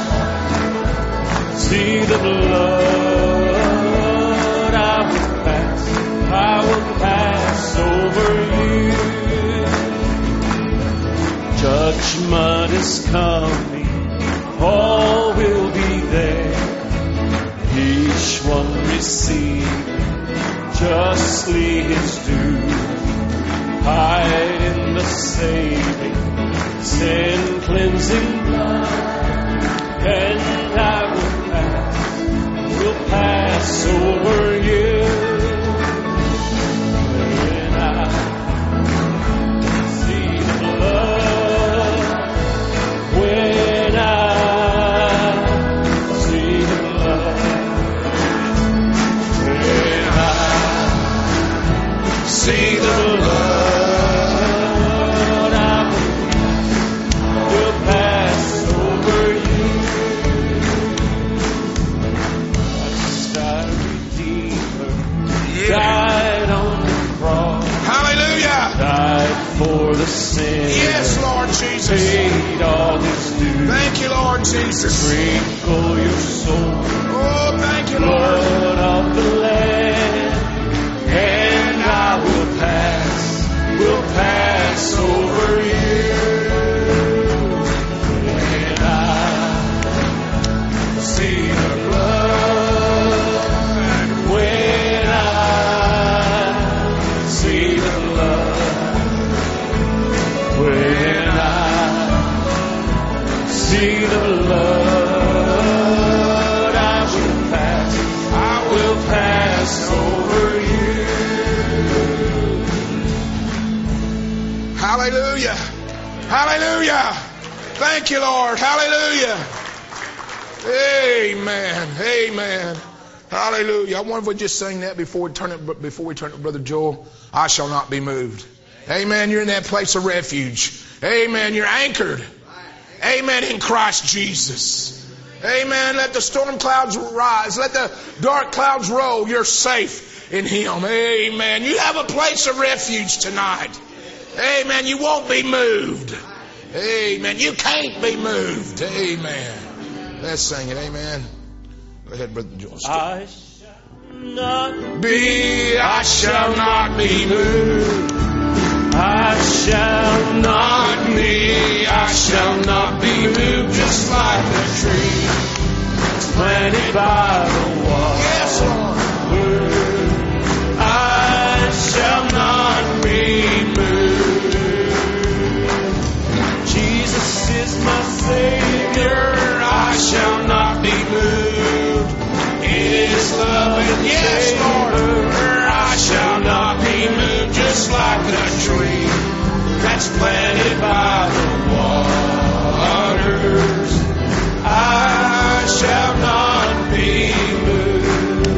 Speaker 1: see the blood, I will pass over you. Judgment is coming, all will be there. Each one receive justly his due. Hide in the saving, sin cleansing blood, and I will pass over you. When I see the blood, when I see the blood, when I
Speaker 5: See the blood.
Speaker 1: I will pass over
Speaker 5: Lord Jesus.
Speaker 4: Sprinkle your soul,
Speaker 5: Oh, thank you, Lord.
Speaker 4: blood of the Lamb, and I will pass over you. When I see the blood, when I see the blood, when I see the blood, I will pass over you.
Speaker 5: Hallelujah. Hallelujah. Thank you, Lord. Hallelujah. Amen. Amen. Hallelujah. I wonder if we just sing that before we turn it to Brother Joel. I shall not be moved. Amen. You're in that place of refuge. Amen. You're anchored. Amen. In Christ Jesus. Amen. Let the storm clouds rise. Let the dark clouds roll. You're safe in Him. Amen. You have a place of refuge tonight. Amen. You won't be moved. Amen. You can't be moved. Amen. Let's sing it. Amen. Go ahead, Brother Joel.
Speaker 4: I
Speaker 5: shall not be moved.
Speaker 4: I shall not be moved, just like a tree planted by the water.
Speaker 5: Yes, Lord.
Speaker 4: I shall not be moved. Jesus is my Savior. I shall not be moved. In His love and
Speaker 5: Yes, Lord.
Speaker 4: I shall not be moved, just like a tree that's planted by the waters. I shall not be moved.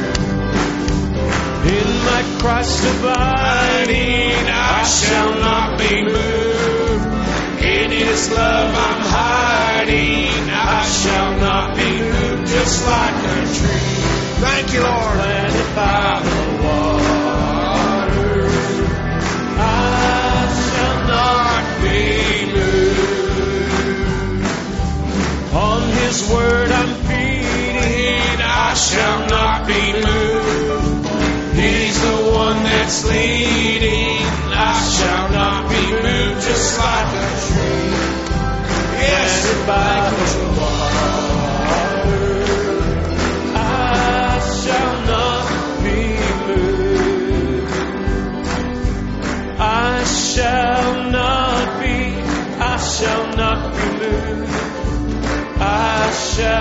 Speaker 4: In my Christ abiding, I shall not be moved. In His love I'm hiding, I shall not be moved, just like a tree.
Speaker 5: Thank you, Lord.
Speaker 4: Planted by the waters, I shall not be moved. On His word I'm feeding, I shall not be moved. He's the one that's leading, I shall not be moved, just like a tree.
Speaker 5: Yes.
Speaker 4: Planted by the waters. I shall not be moved. I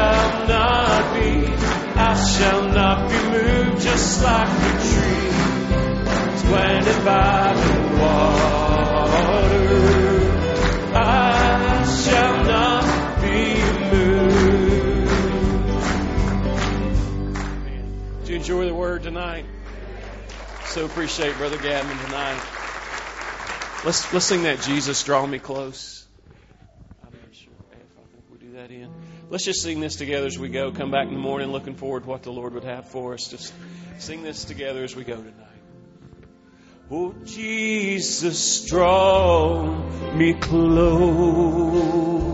Speaker 4: shall not be moved, just like a tree planted by the water. I shall not be moved. Did you enjoy the word tonight? So appreciate Brother Gavin tonight. Let's sing that Jesus Draw Me Close. I'm not sure if I think we do that in. Let's just sing this together as we go. Come back in the morning looking forward to what the Lord would have for us. Just sing this together as we go tonight. Oh, Jesus, draw me close.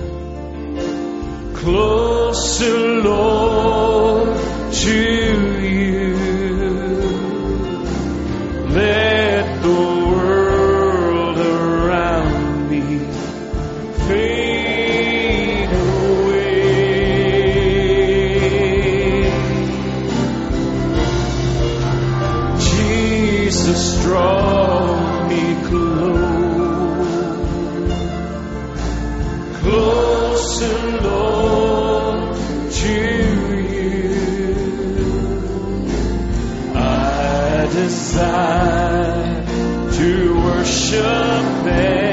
Speaker 4: Closer, Lord, to you. Let the world around me fade away. Jesus, draw me close. Closer, Lord, to you. I desire to worship